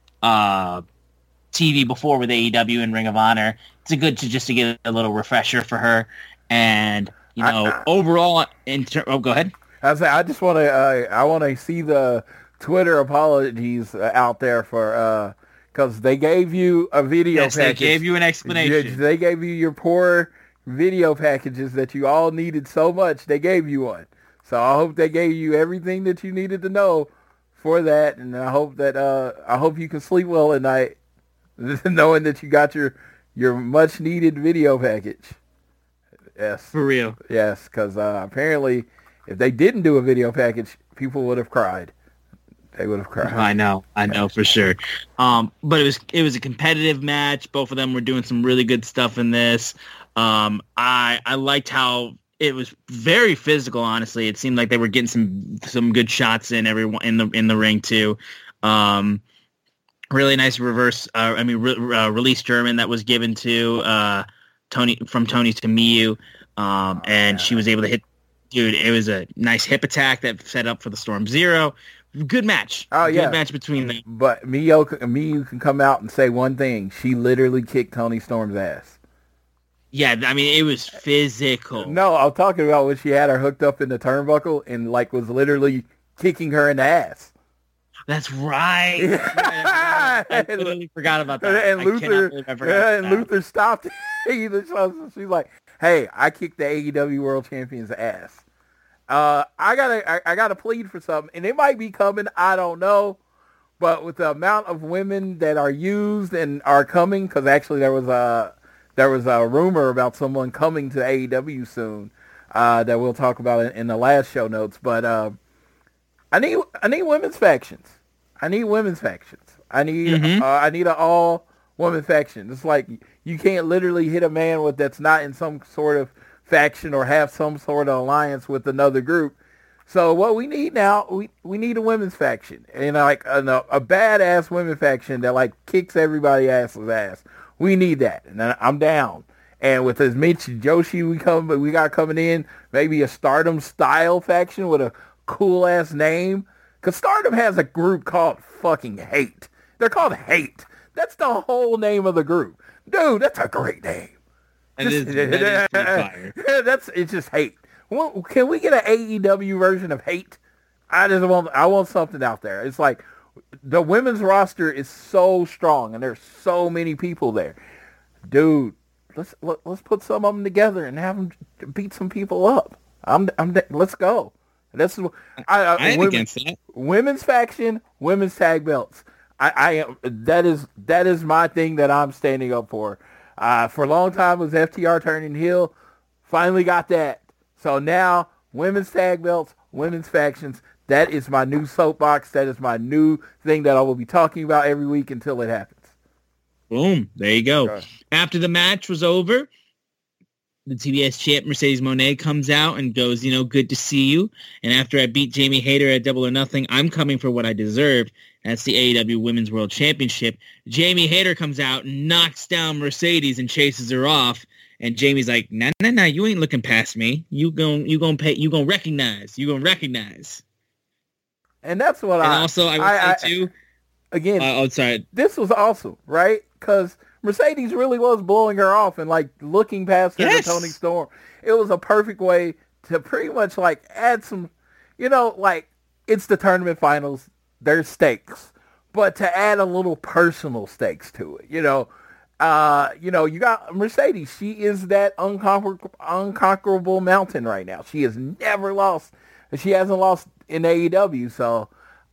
TV before with AEW and Ring of Honor. It's good to get a little refresher for her. And, overall, go ahead. I just want to see the Twitter apologies out there for because they gave you a video package. They gave you an explanation. They gave you your poor video packages that you all needed so much. They gave you one. So I hope they gave you everything that you needed to know for that, and I hope you can sleep well at night knowing that you got your much needed video package. Yes. For real. Yes, because apparently if they didn't do a video package, people would have cried. They would have cried. I know for sure. But it was a competitive match. Both of them were doing some really good stuff in this. I liked how it was very physical. Honestly, it seemed like they were getting some good shots in everyone in the ring too. Really nice release German that was given to Toni to Miyu, and she was able to hit. Dude, it was a nice hip attack that set up for the Storm Zero. Good match. Oh yeah, good match between them. But Miyu can come out and say one thing: she literally kicked Toni Storm's ass. Yeah, I mean, it was physical. No, I'm talking about when she had her hooked up in the turnbuckle and was literally kicking her in the ass. That's right. I totally forgot about that. And Luther stopped. She's like, "Hey, I kicked the AEW World Champion's ass. I gotta plead for something, and it might be coming. I don't know, but with the amount of women that are used and are coming, because actually there was a rumor about someone coming to AEW soon that we'll talk about in the last show notes. But I need women's factions. I need an all woman faction. It's like you can't literally hit a man that's not in some sort of faction or have some sort of alliance with another group. So what we need now, we need a women's faction, and like a badass women faction that like kicks everybody else's ass. We need that, and I'm down. And with as Mitch Joshi we got coming in, maybe a Stardom style faction with a cool ass name. Because Stardom has a group called fucking Hate. They're called Hate. That's the whole name of the group. Dude, that's a great name. It's just Hate. Well, can we get an AEW version of Hate? I want something out there. It's like the women's roster is so strong and there's so many people there. Dude, let's put some of them together and have them beat some people up. Let's go. That's against that. Women's faction, women's tag belts. That is my thing that I'm standing up for. For a long time it was FTR turning heel. Finally got that. So now women's tag belts, women's factions. That is my new soapbox. That is my new thing that I will be talking about every week until it happens. Boom. There you go. Okay. After the match was over, the TBS champ Mercedes Moné comes out and goes, good to see you. And after I beat Jamie Hayter at Double or Nothing, I'm coming for what I deserved. That's the AEW Women's World Championship. Jamie Hayter comes out, knocks down Mercedes, and chases her off. And Jamie's like, nah, you ain't looking past me. You gonna recognize. And that's what I would say too. Again, sorry. This was awesome, right? Because Mercedes really was blowing her off and like looking past her to Toni Storm. It was a perfect way to pretty much like add some, like it's the tournament finals. There's stakes, but to add a little personal stakes to it, you got Mercedes. She is that unconquerable mountain right now. She has never lost. She hasn't lost in AEW. So,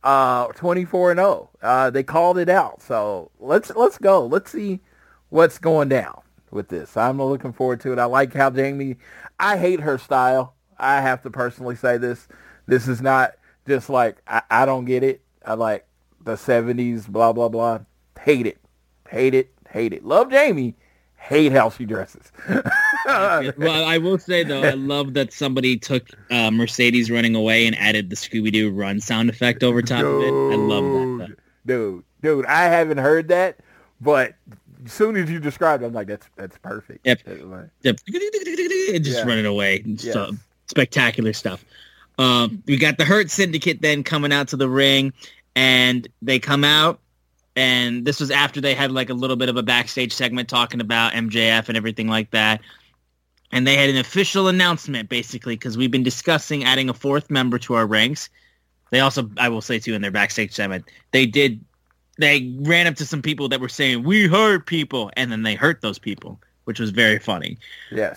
24-0. They called it out. So let's go. Let's see what's going down with this. I'm looking forward to it. I like how Jamie. I hate her style. I have to personally say this. This is not just like I don't get it. I like the 70s, blah, blah, blah. Hate it. Love Jamie. Hate how she dresses. Well, I will say, though, I love that somebody took Mercedes running away and added the Scooby-Doo run sound effect over top of it. I love that. Dude, I haven't heard that, but as soon as you described it, I'm like, that's perfect. Yep. Just running away. So, spectacular stuff. We got the Hurt Syndicate then coming out to the ring, and they come out, and this was after they had like a little bit of a backstage segment talking about MJF and everything like that. And they had an official announcement, basically, because we've been discussing adding a fourth member to our ranks. They also, I will say, too, in their backstage segment, they ran up to some people that were saying, we hurt people, and then they hurt those people, which was very funny. Yes.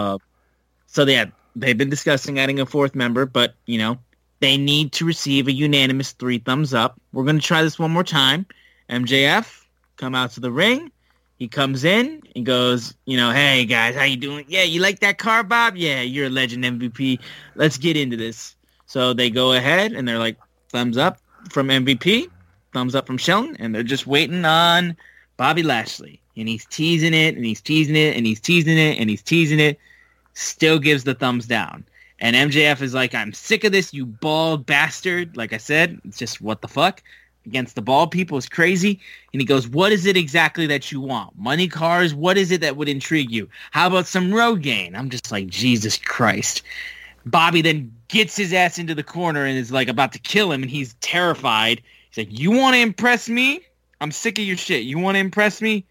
So, they've been discussing adding a fourth member, but, they need to receive a unanimous 3 thumbs up. We're going to try this one more time. MJF, come out to the ring. He comes in and goes, hey, guys, how you doing? Yeah, you like that car, Bob? Yeah, you're a legend MVP. Let's get into this. So they go ahead, and they're like, thumbs up from MVP, thumbs up from Shelton, and they're just waiting on Bobby Lashley. And he's teasing it, and he's teasing it, and he's teasing it, and he's teasing it. Still gives the thumbs down. And MJF is like, I'm sick of this, you bald bastard. Like I said, it's just what the fuck. Against the bald people is crazy. And he goes, what is it exactly that you want? Money, cars? What is it that would intrigue you? How about some road gain? I'm just like, Jesus Christ. Bobby then gets his ass into the corner and is like about to kill him, and he's terrified. He's like, you want to impress me? I'm sick of your shit. You want to impress me?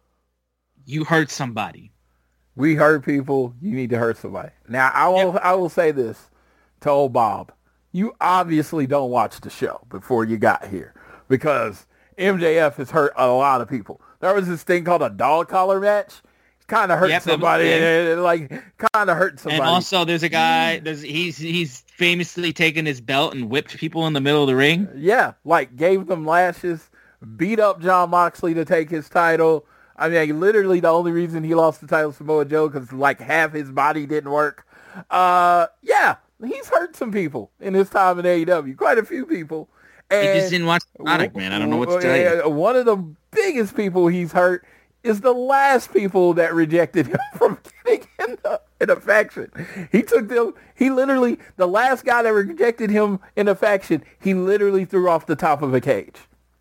You hurt somebody. We hurt people. You need to hurt somebody. Now, I will say this to old Bob. You obviously don't watch the show before you got here, because MJF has hurt a lot of people. There was this thing called a dog collar match. Kind of hurt somebody, kind of hurt somebody. And also, there's a guy. He's famously taken his belt and whipped people in the middle of the ring. Yeah, like gave them lashes, beat up Jon Moxley to take his title. I mean, literally the only reason he lost the title to Samoa Joe because like half his body didn't work. Yeah, he's hurt some people in his time in AEW. Quite a few people. And he just didn't watch the product, man. I don't know what to tell you. One of the biggest people he's hurt is the last people that rejected him from getting in a faction. He took them. He literally, the last guy that rejected him in a faction, he literally threw off the top of a cage.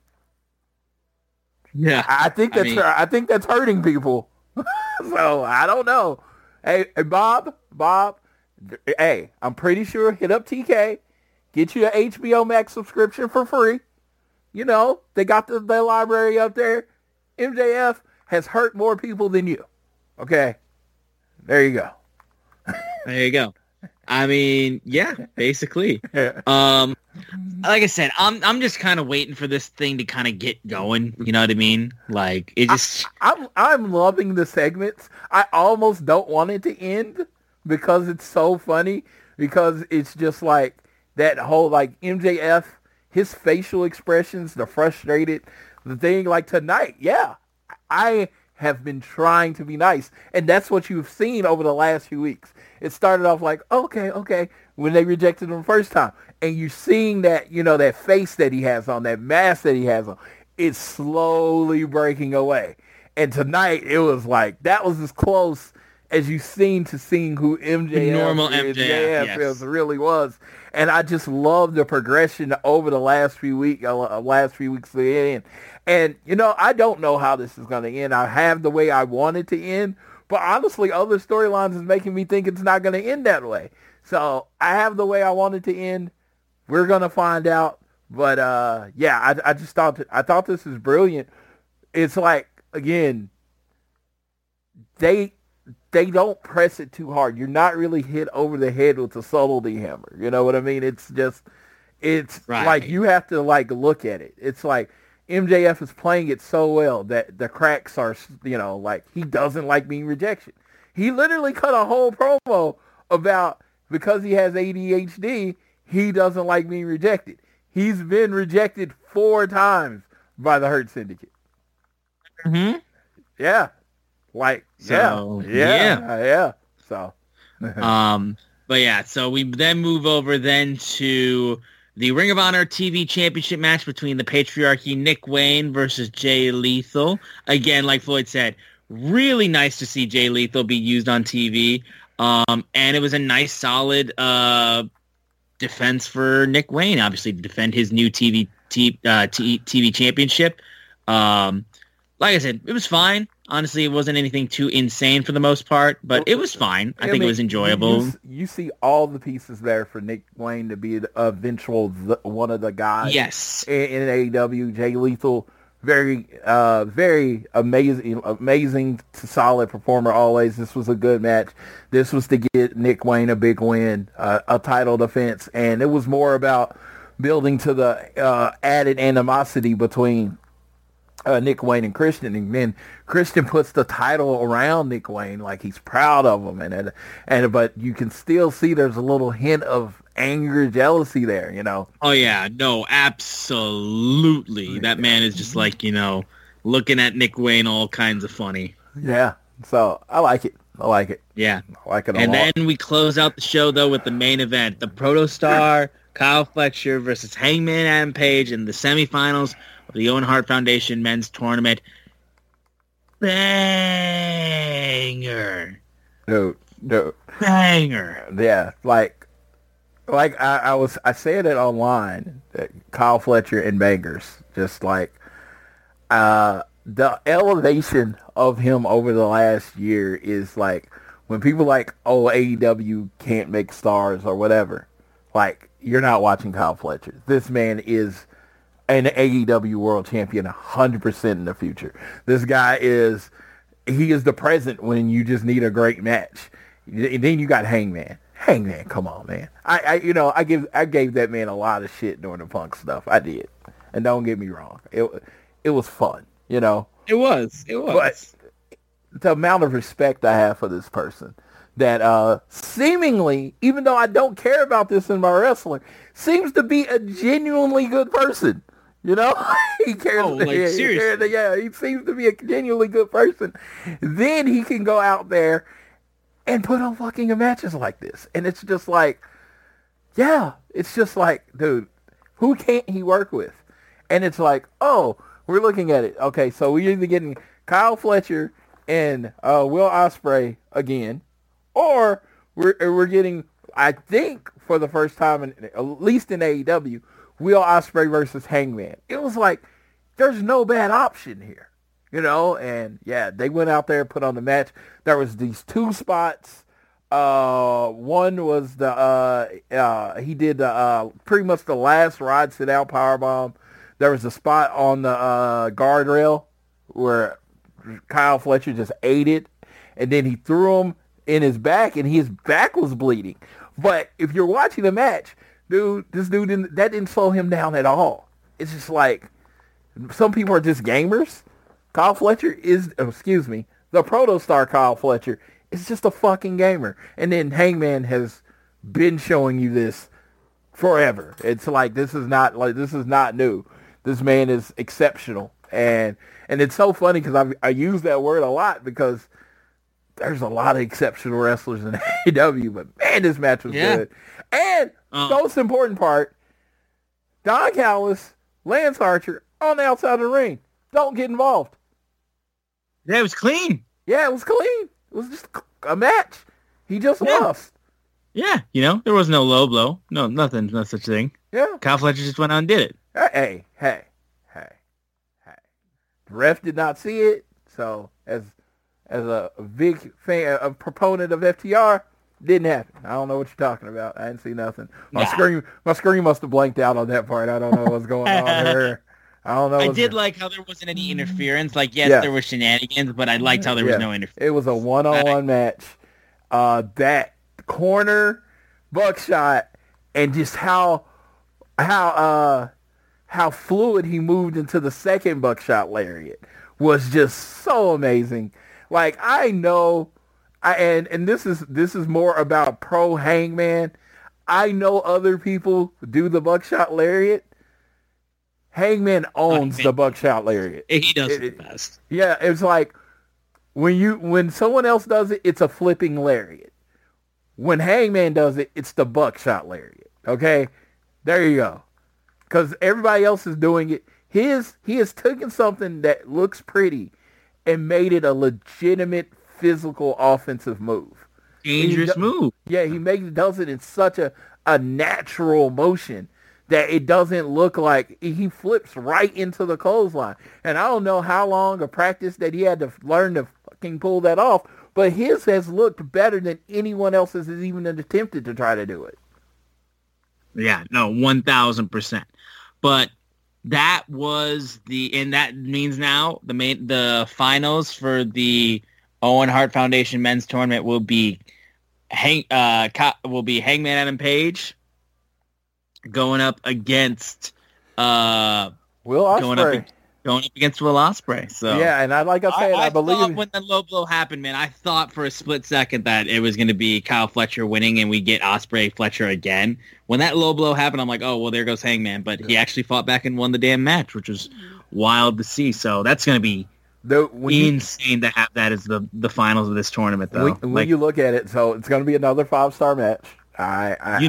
Yeah, I think that's hurting people. So I don't know. Hey, Bob. Hey, I'm pretty sure hit up TK, get you an HBO Max subscription for free. You know they got the library up there. MJF has hurt more people than you. Okay, there you go. There you go. I mean, yeah, basically. Like I said, I'm just kind of waiting for this thing to kind of get going. You know what I mean? Like it just. I'm loving the segments. I almost don't want it to end because it's so funny. Because it's just like that whole like MJF, his facial expressions, the frustrated, the thing like tonight. Yeah, I have been trying to be nice, and that's what you've seen over the last few weeks. It started off like, okay, when they rejected him the first time. And you're seeing that, you know, that face that he has on, that mask that he has on, it's slowly breaking away. And tonight, it was like, that was as close as you seem to seeing who MJF, normal MJF really was. And I just love the progression over the last few weeks to the end. And, you know, I don't know how this is going to end. I have the way I want it to end. But honestly, other storylines is making me think it's not going to end that way. So I have the way I want it to end. We're going to find out. But, I just thought this is brilliant. It's like, again, they don't press it too hard. You're not really hit over the head with a subtlety hammer. You know what I mean? It's right. Like you have to like look at it. It's like MJF is playing it so well that the cracks are, you know, like he doesn't like being rejected. He literally cut a whole promo about because he has ADHD, he doesn't like being rejected. He's been rejected 4 times by the Hurt Syndicate. Mm-hmm. Yeah. Like, so, yeah. So, but yeah, so we then move over then to the Ring of Honor TV Championship match between the Patriarchy Nick Wayne versus Jay Lethal. Again, like Floyd said, really nice to see Jay Lethal be used on TV. And it was a nice, solid defense for Nick Wayne, obviously, to defend his new TV championship. Like I said, it was fine. Honestly, it wasn't anything too insane for the most part, but it was fine. I think it was enjoyable. You see all the pieces there for Nick Wayne to be the eventual one of the guys. Yes. In AEW, Jay Lethal, very amazing, solid performer always. This was a good match. This was to get Nick Wayne a big win, a title defense, and it was more about building to the added animosity between Nick Wayne and Christian, and then Christian puts the title around Nick Wayne like he's proud of him, but you can still see there's a little hint of anger, jealousy there, you know. Oh yeah, no, absolutely. That man is just like, you know, looking at Nick Wayne all kinds of funny. Yeah, so I like it. Yeah, I like it a lot. And then we close out the show though with the main event, the Protostar Kyle Fletcher versus Hangman Adam Page in the semifinals of the Owen Hart Foundation Men's Tournament. Banger. No. Banger. Yeah, like I said it online, Kyle Fletcher and bangers. Just like the elevation of him over the last year is like when people like, oh, AEW can't make stars or whatever, like you're not watching Kyle Fletcher. This man is an AEW world champion 100% in the future. This guy is the present when you just need a great match. And then you got Hangman. Hangman, come on, man. I gave that man a lot of shit during the Punk stuff. I did. And don't get me wrong. It was fun, you know. It was. But the amount of respect I have for this person that seemingly, even though I don't care about this in my wrestling, seems to be a genuinely good person. You know, he cares. Oh, like, seriously. He seems to be a genuinely good person. Then he can go out there and put on fucking matches like this. And it's just like, yeah, it's just like, dude, who can't he work with? And it's like, oh, we're looking at it. Okay, so we're either getting Kyle Fletcher and Will Ospreay again, or we're getting, I think, for the first time, at least in AEW, Will Ospreay versus Hangman. It was like, there's no bad option here, you know? And yeah, they went out there and put on the match. There was these 2 spots. One was he did pretty much the last ride sit out powerbomb. There was a spot on the guardrail where Kyle Fletcher just ate it, and then he threw him in his back, and his back was bleeding. But if you're watching the match, dude, this dude didn't slow him down at all. It's just like, some people are just gamers. Kyle Fletcher is, the Protostar Kyle Fletcher is just a fucking gamer. And then Hangman has been showing you this forever. It's like, this is not new. This man is exceptional. And it's so funny because I use that word a lot because there's a lot of exceptional wrestlers in AEW, but man, this match was good. And most important part, Don Callis, Lance Archer on the outside of the ring. Don't get involved. Yeah, it was clean. Yeah, it was clean. It was just a match. He just lost. Yeah, there was no low blow. No, nothing, no such thing. Yeah. Kyle Fletcher just went out and did it. Hey. The ref did not see it, so as a big fan, a proponent of FTR, didn't happen. I don't know what you're talking about. I didn't see nothing. My screen must have blanked out on that part. I don't know what's going on there. I don't know. I did like how there wasn't any interference. Like, yes, there were shenanigans, but I liked how there was no interference. It was a one-on-one match. That corner buckshot and just how fluid he moved into the second buckshot lariat was just so amazing. Like, I know, and this is more about pro Hangman. I know other people do the buckshot lariat. Hangman owns the buckshot lariat. He does it best. Yeah, it's like when someone else does it, it's a flipping lariat. When Hangman does it, it's the buckshot lariat. Okay, there you go. Because everybody else is doing it. He has taken something that looks pretty and made it a legitimate physical offensive move. Dangerous move. Yeah, he does it in such a natural motion that it doesn't look like he flips right into the clothesline. And I don't know how long of practice that he had to learn to fucking pull that off, but his has looked better than anyone else's has even attempted to try to do it. Yeah, no, 1,000%. But that was and that means now the finals for the Owen Hart Foundation Men's Tournament will be Hangman Adam Page going up against Will Ospreay. Going up against Will Ospreay. So yeah, and I believe when the low blow happened, man, I thought for a split second that it was going to be Kyle Fletcher winning and we get Ospreay Fletcher again. When that low blow happened, I'm like, oh well, there goes Hangman. But he actually fought back and won the damn match, which was wild to see. So that's going to be insane to have that as the finals of this tournament, though. When you look at it, so it's going to be another 5-star match. I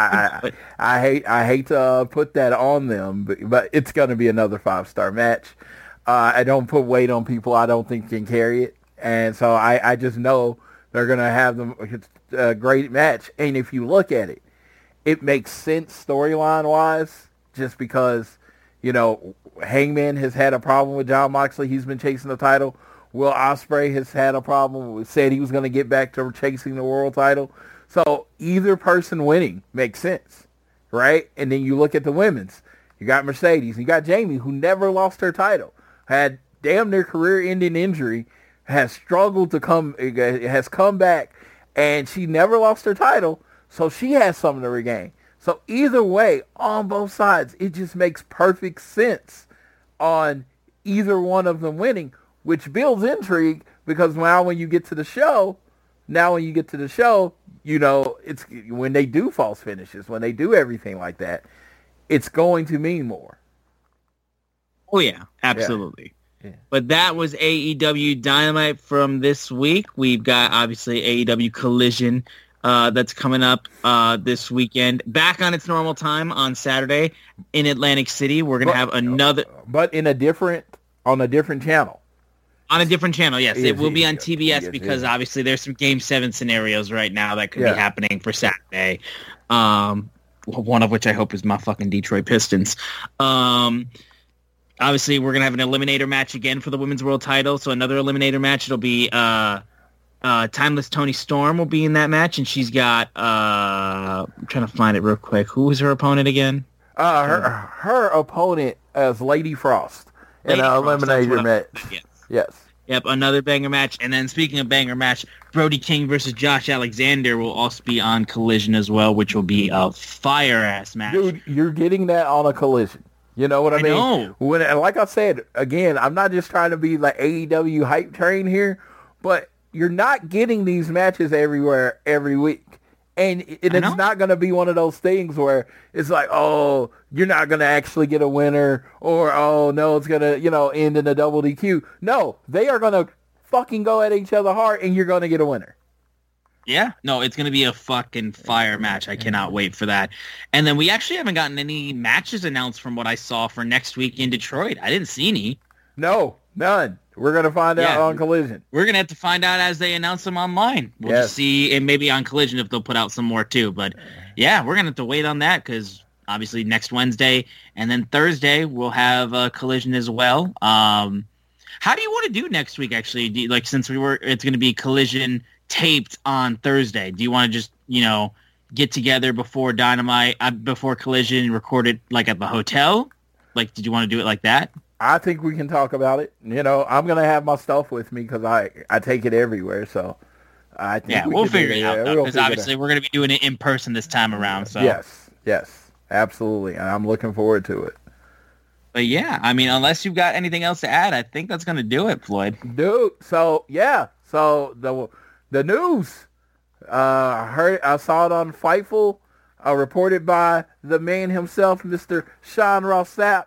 hate to put that on them, but it's going to be another 5-star match. I don't put weight on people I don't think can carry it, and so I just know they're going to have a great match. And if you look at it, it makes sense storyline wise, just because Hangman has had a problem with Jon Moxley. He's been chasing the title. Will Ospreay has had a problem. Said he was going to get back to chasing the world title. So either person winning makes sense, right? And then you look at the women's. You got Mercedes. You got Jamie, who never lost her title. Had damn near career-ending injury. Has struggled has come back, and she never lost her title. So she has something to regain. So either way, on both sides, it just makes perfect sense on either one of them winning, which builds intrigue because now when you get to the show, it's when they do false finishes, when they do everything like that, it's going to mean more. Oh, yeah, absolutely. Yeah. But that was AEW Dynamite from this week. We've got, obviously, AEW Collision that's coming up this weekend. Back on its normal time on Saturday in Atlantic City. We're going to have another... But on a different channel. On a different channel, yes. It will be on TBS because obviously there's some Game 7 scenarios right now that could be happening for Saturday. One of which I hope is my fucking Detroit Pistons. Obviously, we're going to have an eliminator match again for the Women's World title. So another eliminator match. It'll be Timeless Toni Storm will be in that match. And she's got... I'm trying to find it real quick. Who was her opponent again? Her opponent is Lady Frost in an eliminator match. Yes. Yep, another banger match. And then speaking of banger match, Brody King versus Josh Alexander will also be on Collision as well, which will be a fire-ass match. Dude, you're getting that on a Collision. You know what I mean? Know. Like I said, again, I'm not just trying to be like AEW hype train here, but you're not getting these matches everywhere every week. And it's not going to be one of those things where it's like, oh, you're not going to actually get a winner, or, oh, no, it's going to, end in a double DQ. No, they are going to fucking go at each other hard, and you're going to get a winner. Yeah. No, it's going to be a fucking fire match. I cannot wait for that. And then we actually haven't gotten any matches announced from what I saw for next week in Detroit. I didn't see any. No, none. We're going to find out on Collision. We're going to have to find out as they announce them online. We'll just see, and maybe on Collision if they'll put out some more too. But yeah, we're going to have to wait on that because obviously next Wednesday and then Thursday we'll have Collision as well. How do you want to do next week, actually? Since it's going to be Collision taped on Thursday, do you want to just, get together before Dynamite, before Collision, and record it at the hotel? Did you want to do it like that? I think we can talk about it. I'm going to have my stuff with me because I take it everywhere. So I think we'll figure it out. Because obviously we're going to be doing it in person this time around. So Yes, absolutely. And I'm looking forward to it. But yeah, unless you've got anything else to add, I think that's going to do it, Floyd. Dude, so the news, I saw it on Fightful, reported by the man himself, Mr. Sean Ross Sapp.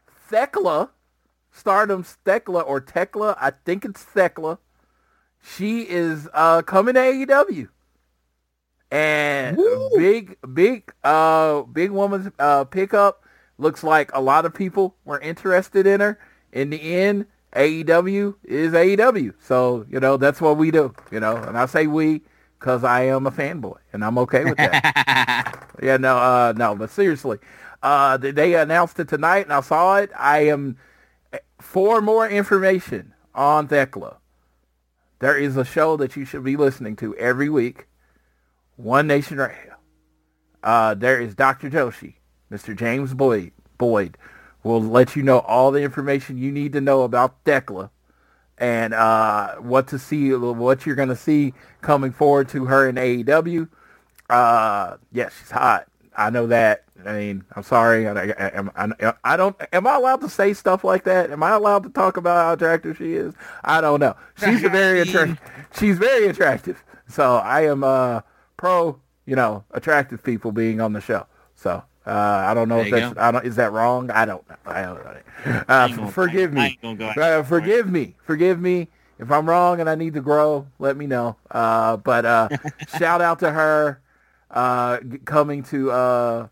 Stardom's Thekla or Tekla, I think it's Thekla. She is coming to AEW. And big woman's pickup. Looks like a lot of people were interested in her. In the end, AEW is AEW. So, that's what we do, and I say we because I am a fanboy, and I'm okay with that. No, but seriously, they announced it tonight, and I saw it. For more information on Thekla, there is a show that you should be listening to every week, One Nation Radio. There is Dr. Joshi. Mr. James Boyd will let you know all the information you need to know about Thekla and what you're going to see coming forward to her in AEW. She's hot. I know that. I'm sorry. Am I allowed to say stuff like that? Am I allowed to talk about how attractive she is? I don't know. She's she's very attractive. So I am pro, attractive people being on the show. So I don't know if that's. Is that wrong? I don't know. Forgive me. Forgive me if I'm wrong and I need to grow. Let me know. But shout out to her coming to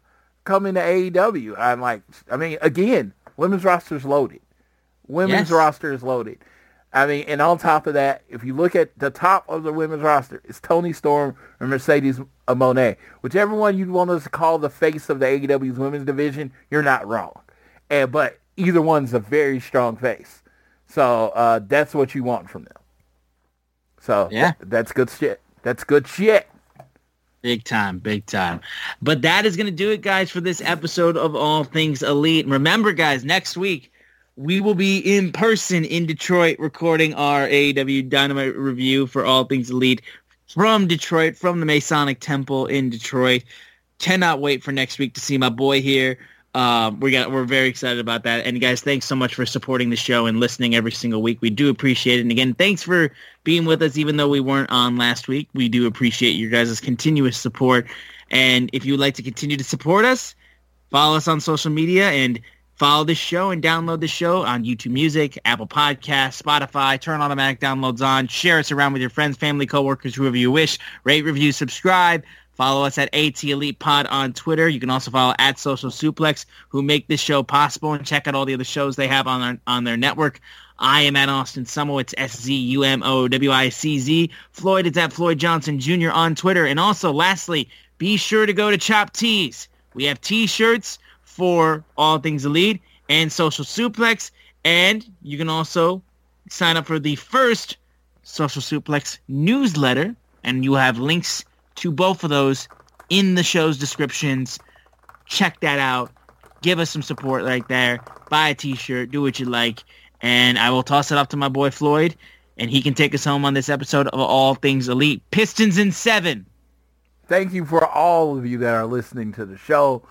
AEW. Again, women's roster is loaded. Roster is loaded. And on top of that, if you look at the top of the women's roster, it's Toni Storm and Mercedes Moné. Whichever one you want us to call the face of the AEW's women's division, you're not wrong. But either one's a very strong face. So that's what you want from them. So that's good shit. That's good shit. Big time. But that is going to do it, guys, for this episode of All Things Elite. And remember, guys, next week, we will be in person in Detroit recording our AEW Dynamite review for All Things Elite from Detroit, from the Masonic Temple in Detroit. Cannot wait for next week to see my boy here. We're very excited about that. And guys, thanks so much for supporting the show and listening every single week. We do appreciate it. And again, thanks for being with us even though we weren't on last week. We do appreciate your guys' continuous support. And if you would like to continue to support us, follow us on social media and follow this show and download the show on YouTube Music, Apple Podcasts, Spotify. Turn automatic downloads on. Share us around with your friends, family, coworkers, whoever you wish. Rate, review, subscribe. Follow us at AT Elite Pod on Twitter. You can also follow at Social Suplex, who make this show possible, and check out all the other shows they have on their network. I am at Austin Sumo. It's SZUMOWICZ. Floyd is at Floyd Johnson Jr. on Twitter. And also, lastly, be sure to go to Chop Tees. We have T-shirts for All Things Elite and Social Suplex. And you can also sign up for the first Social Suplex newsletter, and you have links to both of those in the show's descriptions. Check that out. Give us some support right there. Buy a T-shirt. Do what you like. And I will toss it off to my boy Floyd, and he can take us home on this episode of All Things Elite. Pistons in 7. Thank you for all of you that are listening to the show.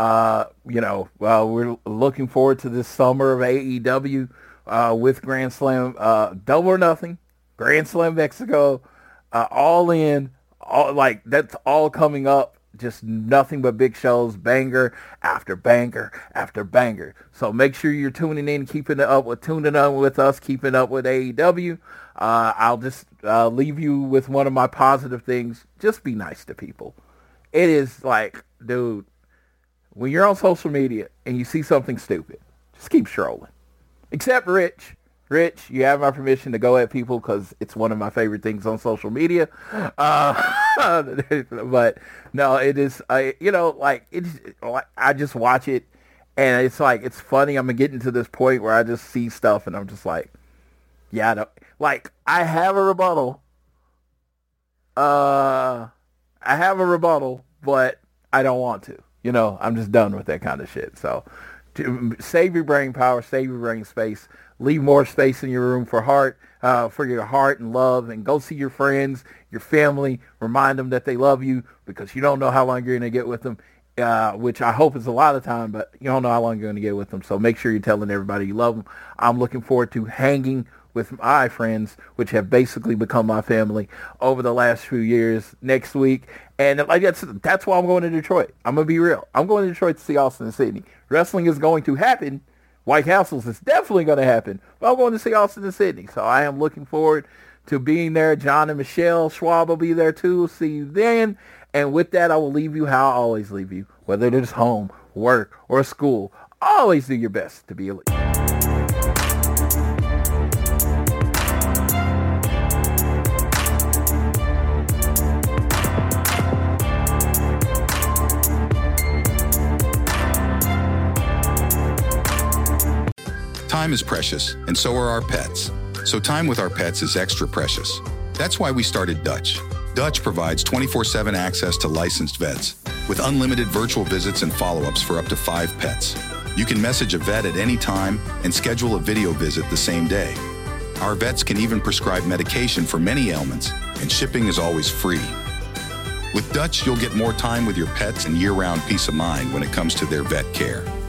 We're looking forward to this summer of AEW with Grand Slam, Double or Nothing, Grand Slam Mexico, All In. That's all coming up. Just nothing but big shows, banger after banger after banger. So make sure you're tuning in, tuning up with us, keeping up with AEW. I'll just leave you with one of my positive things. Just be nice to people. It is dude, when you're on social media and you see something stupid, just keep strolling. Except Rich Rich, you have my permission to go at people because it's one of my favorite things on social media. But no, it is, I just watch it and it's like, it's funny. I'm getting to this point where I just see stuff and I'm just like, yeah, I have a rebuttal. I have a rebuttal, but I don't want to. I'm just done with that kind of shit. So save your brain power, save your brain space, leave more space in your room for your heart and love, and go see your friends, your family, remind them that they love you because you don't know how long you're going to get with them, which I hope is a lot of time, but you don't know how long you're going to get with them. So make sure you're telling everybody you love them. I'm looking forward to hanging with my friends, which have basically become my family over the last few years, next week. And that's why I'm going to Detroit. I'm going to be real. I'm going to Detroit to see Austin and Sydney. Wrestling is going to happen. White Castles is definitely going to happen. But I'm going to see Austin and Sydney. So I am looking forward to being there. John and Michelle Schwab will be there too. See you then. And with that, I will leave you how I always leave you. Whether it is home, work, or school, always do your best to be elite. Time is precious, and so are our pets. So time with our pets is extra precious. That's why we started Dutch. Dutch provides 24/7 access to licensed vets with unlimited virtual visits and follow-ups for up to 5 pets. You can message a vet at any time and schedule a video visit the same day. Our vets can even prescribe medication for many ailments, and shipping is always free. With Dutch, you'll get more time with your pets and year-round peace of mind when it comes to their vet care.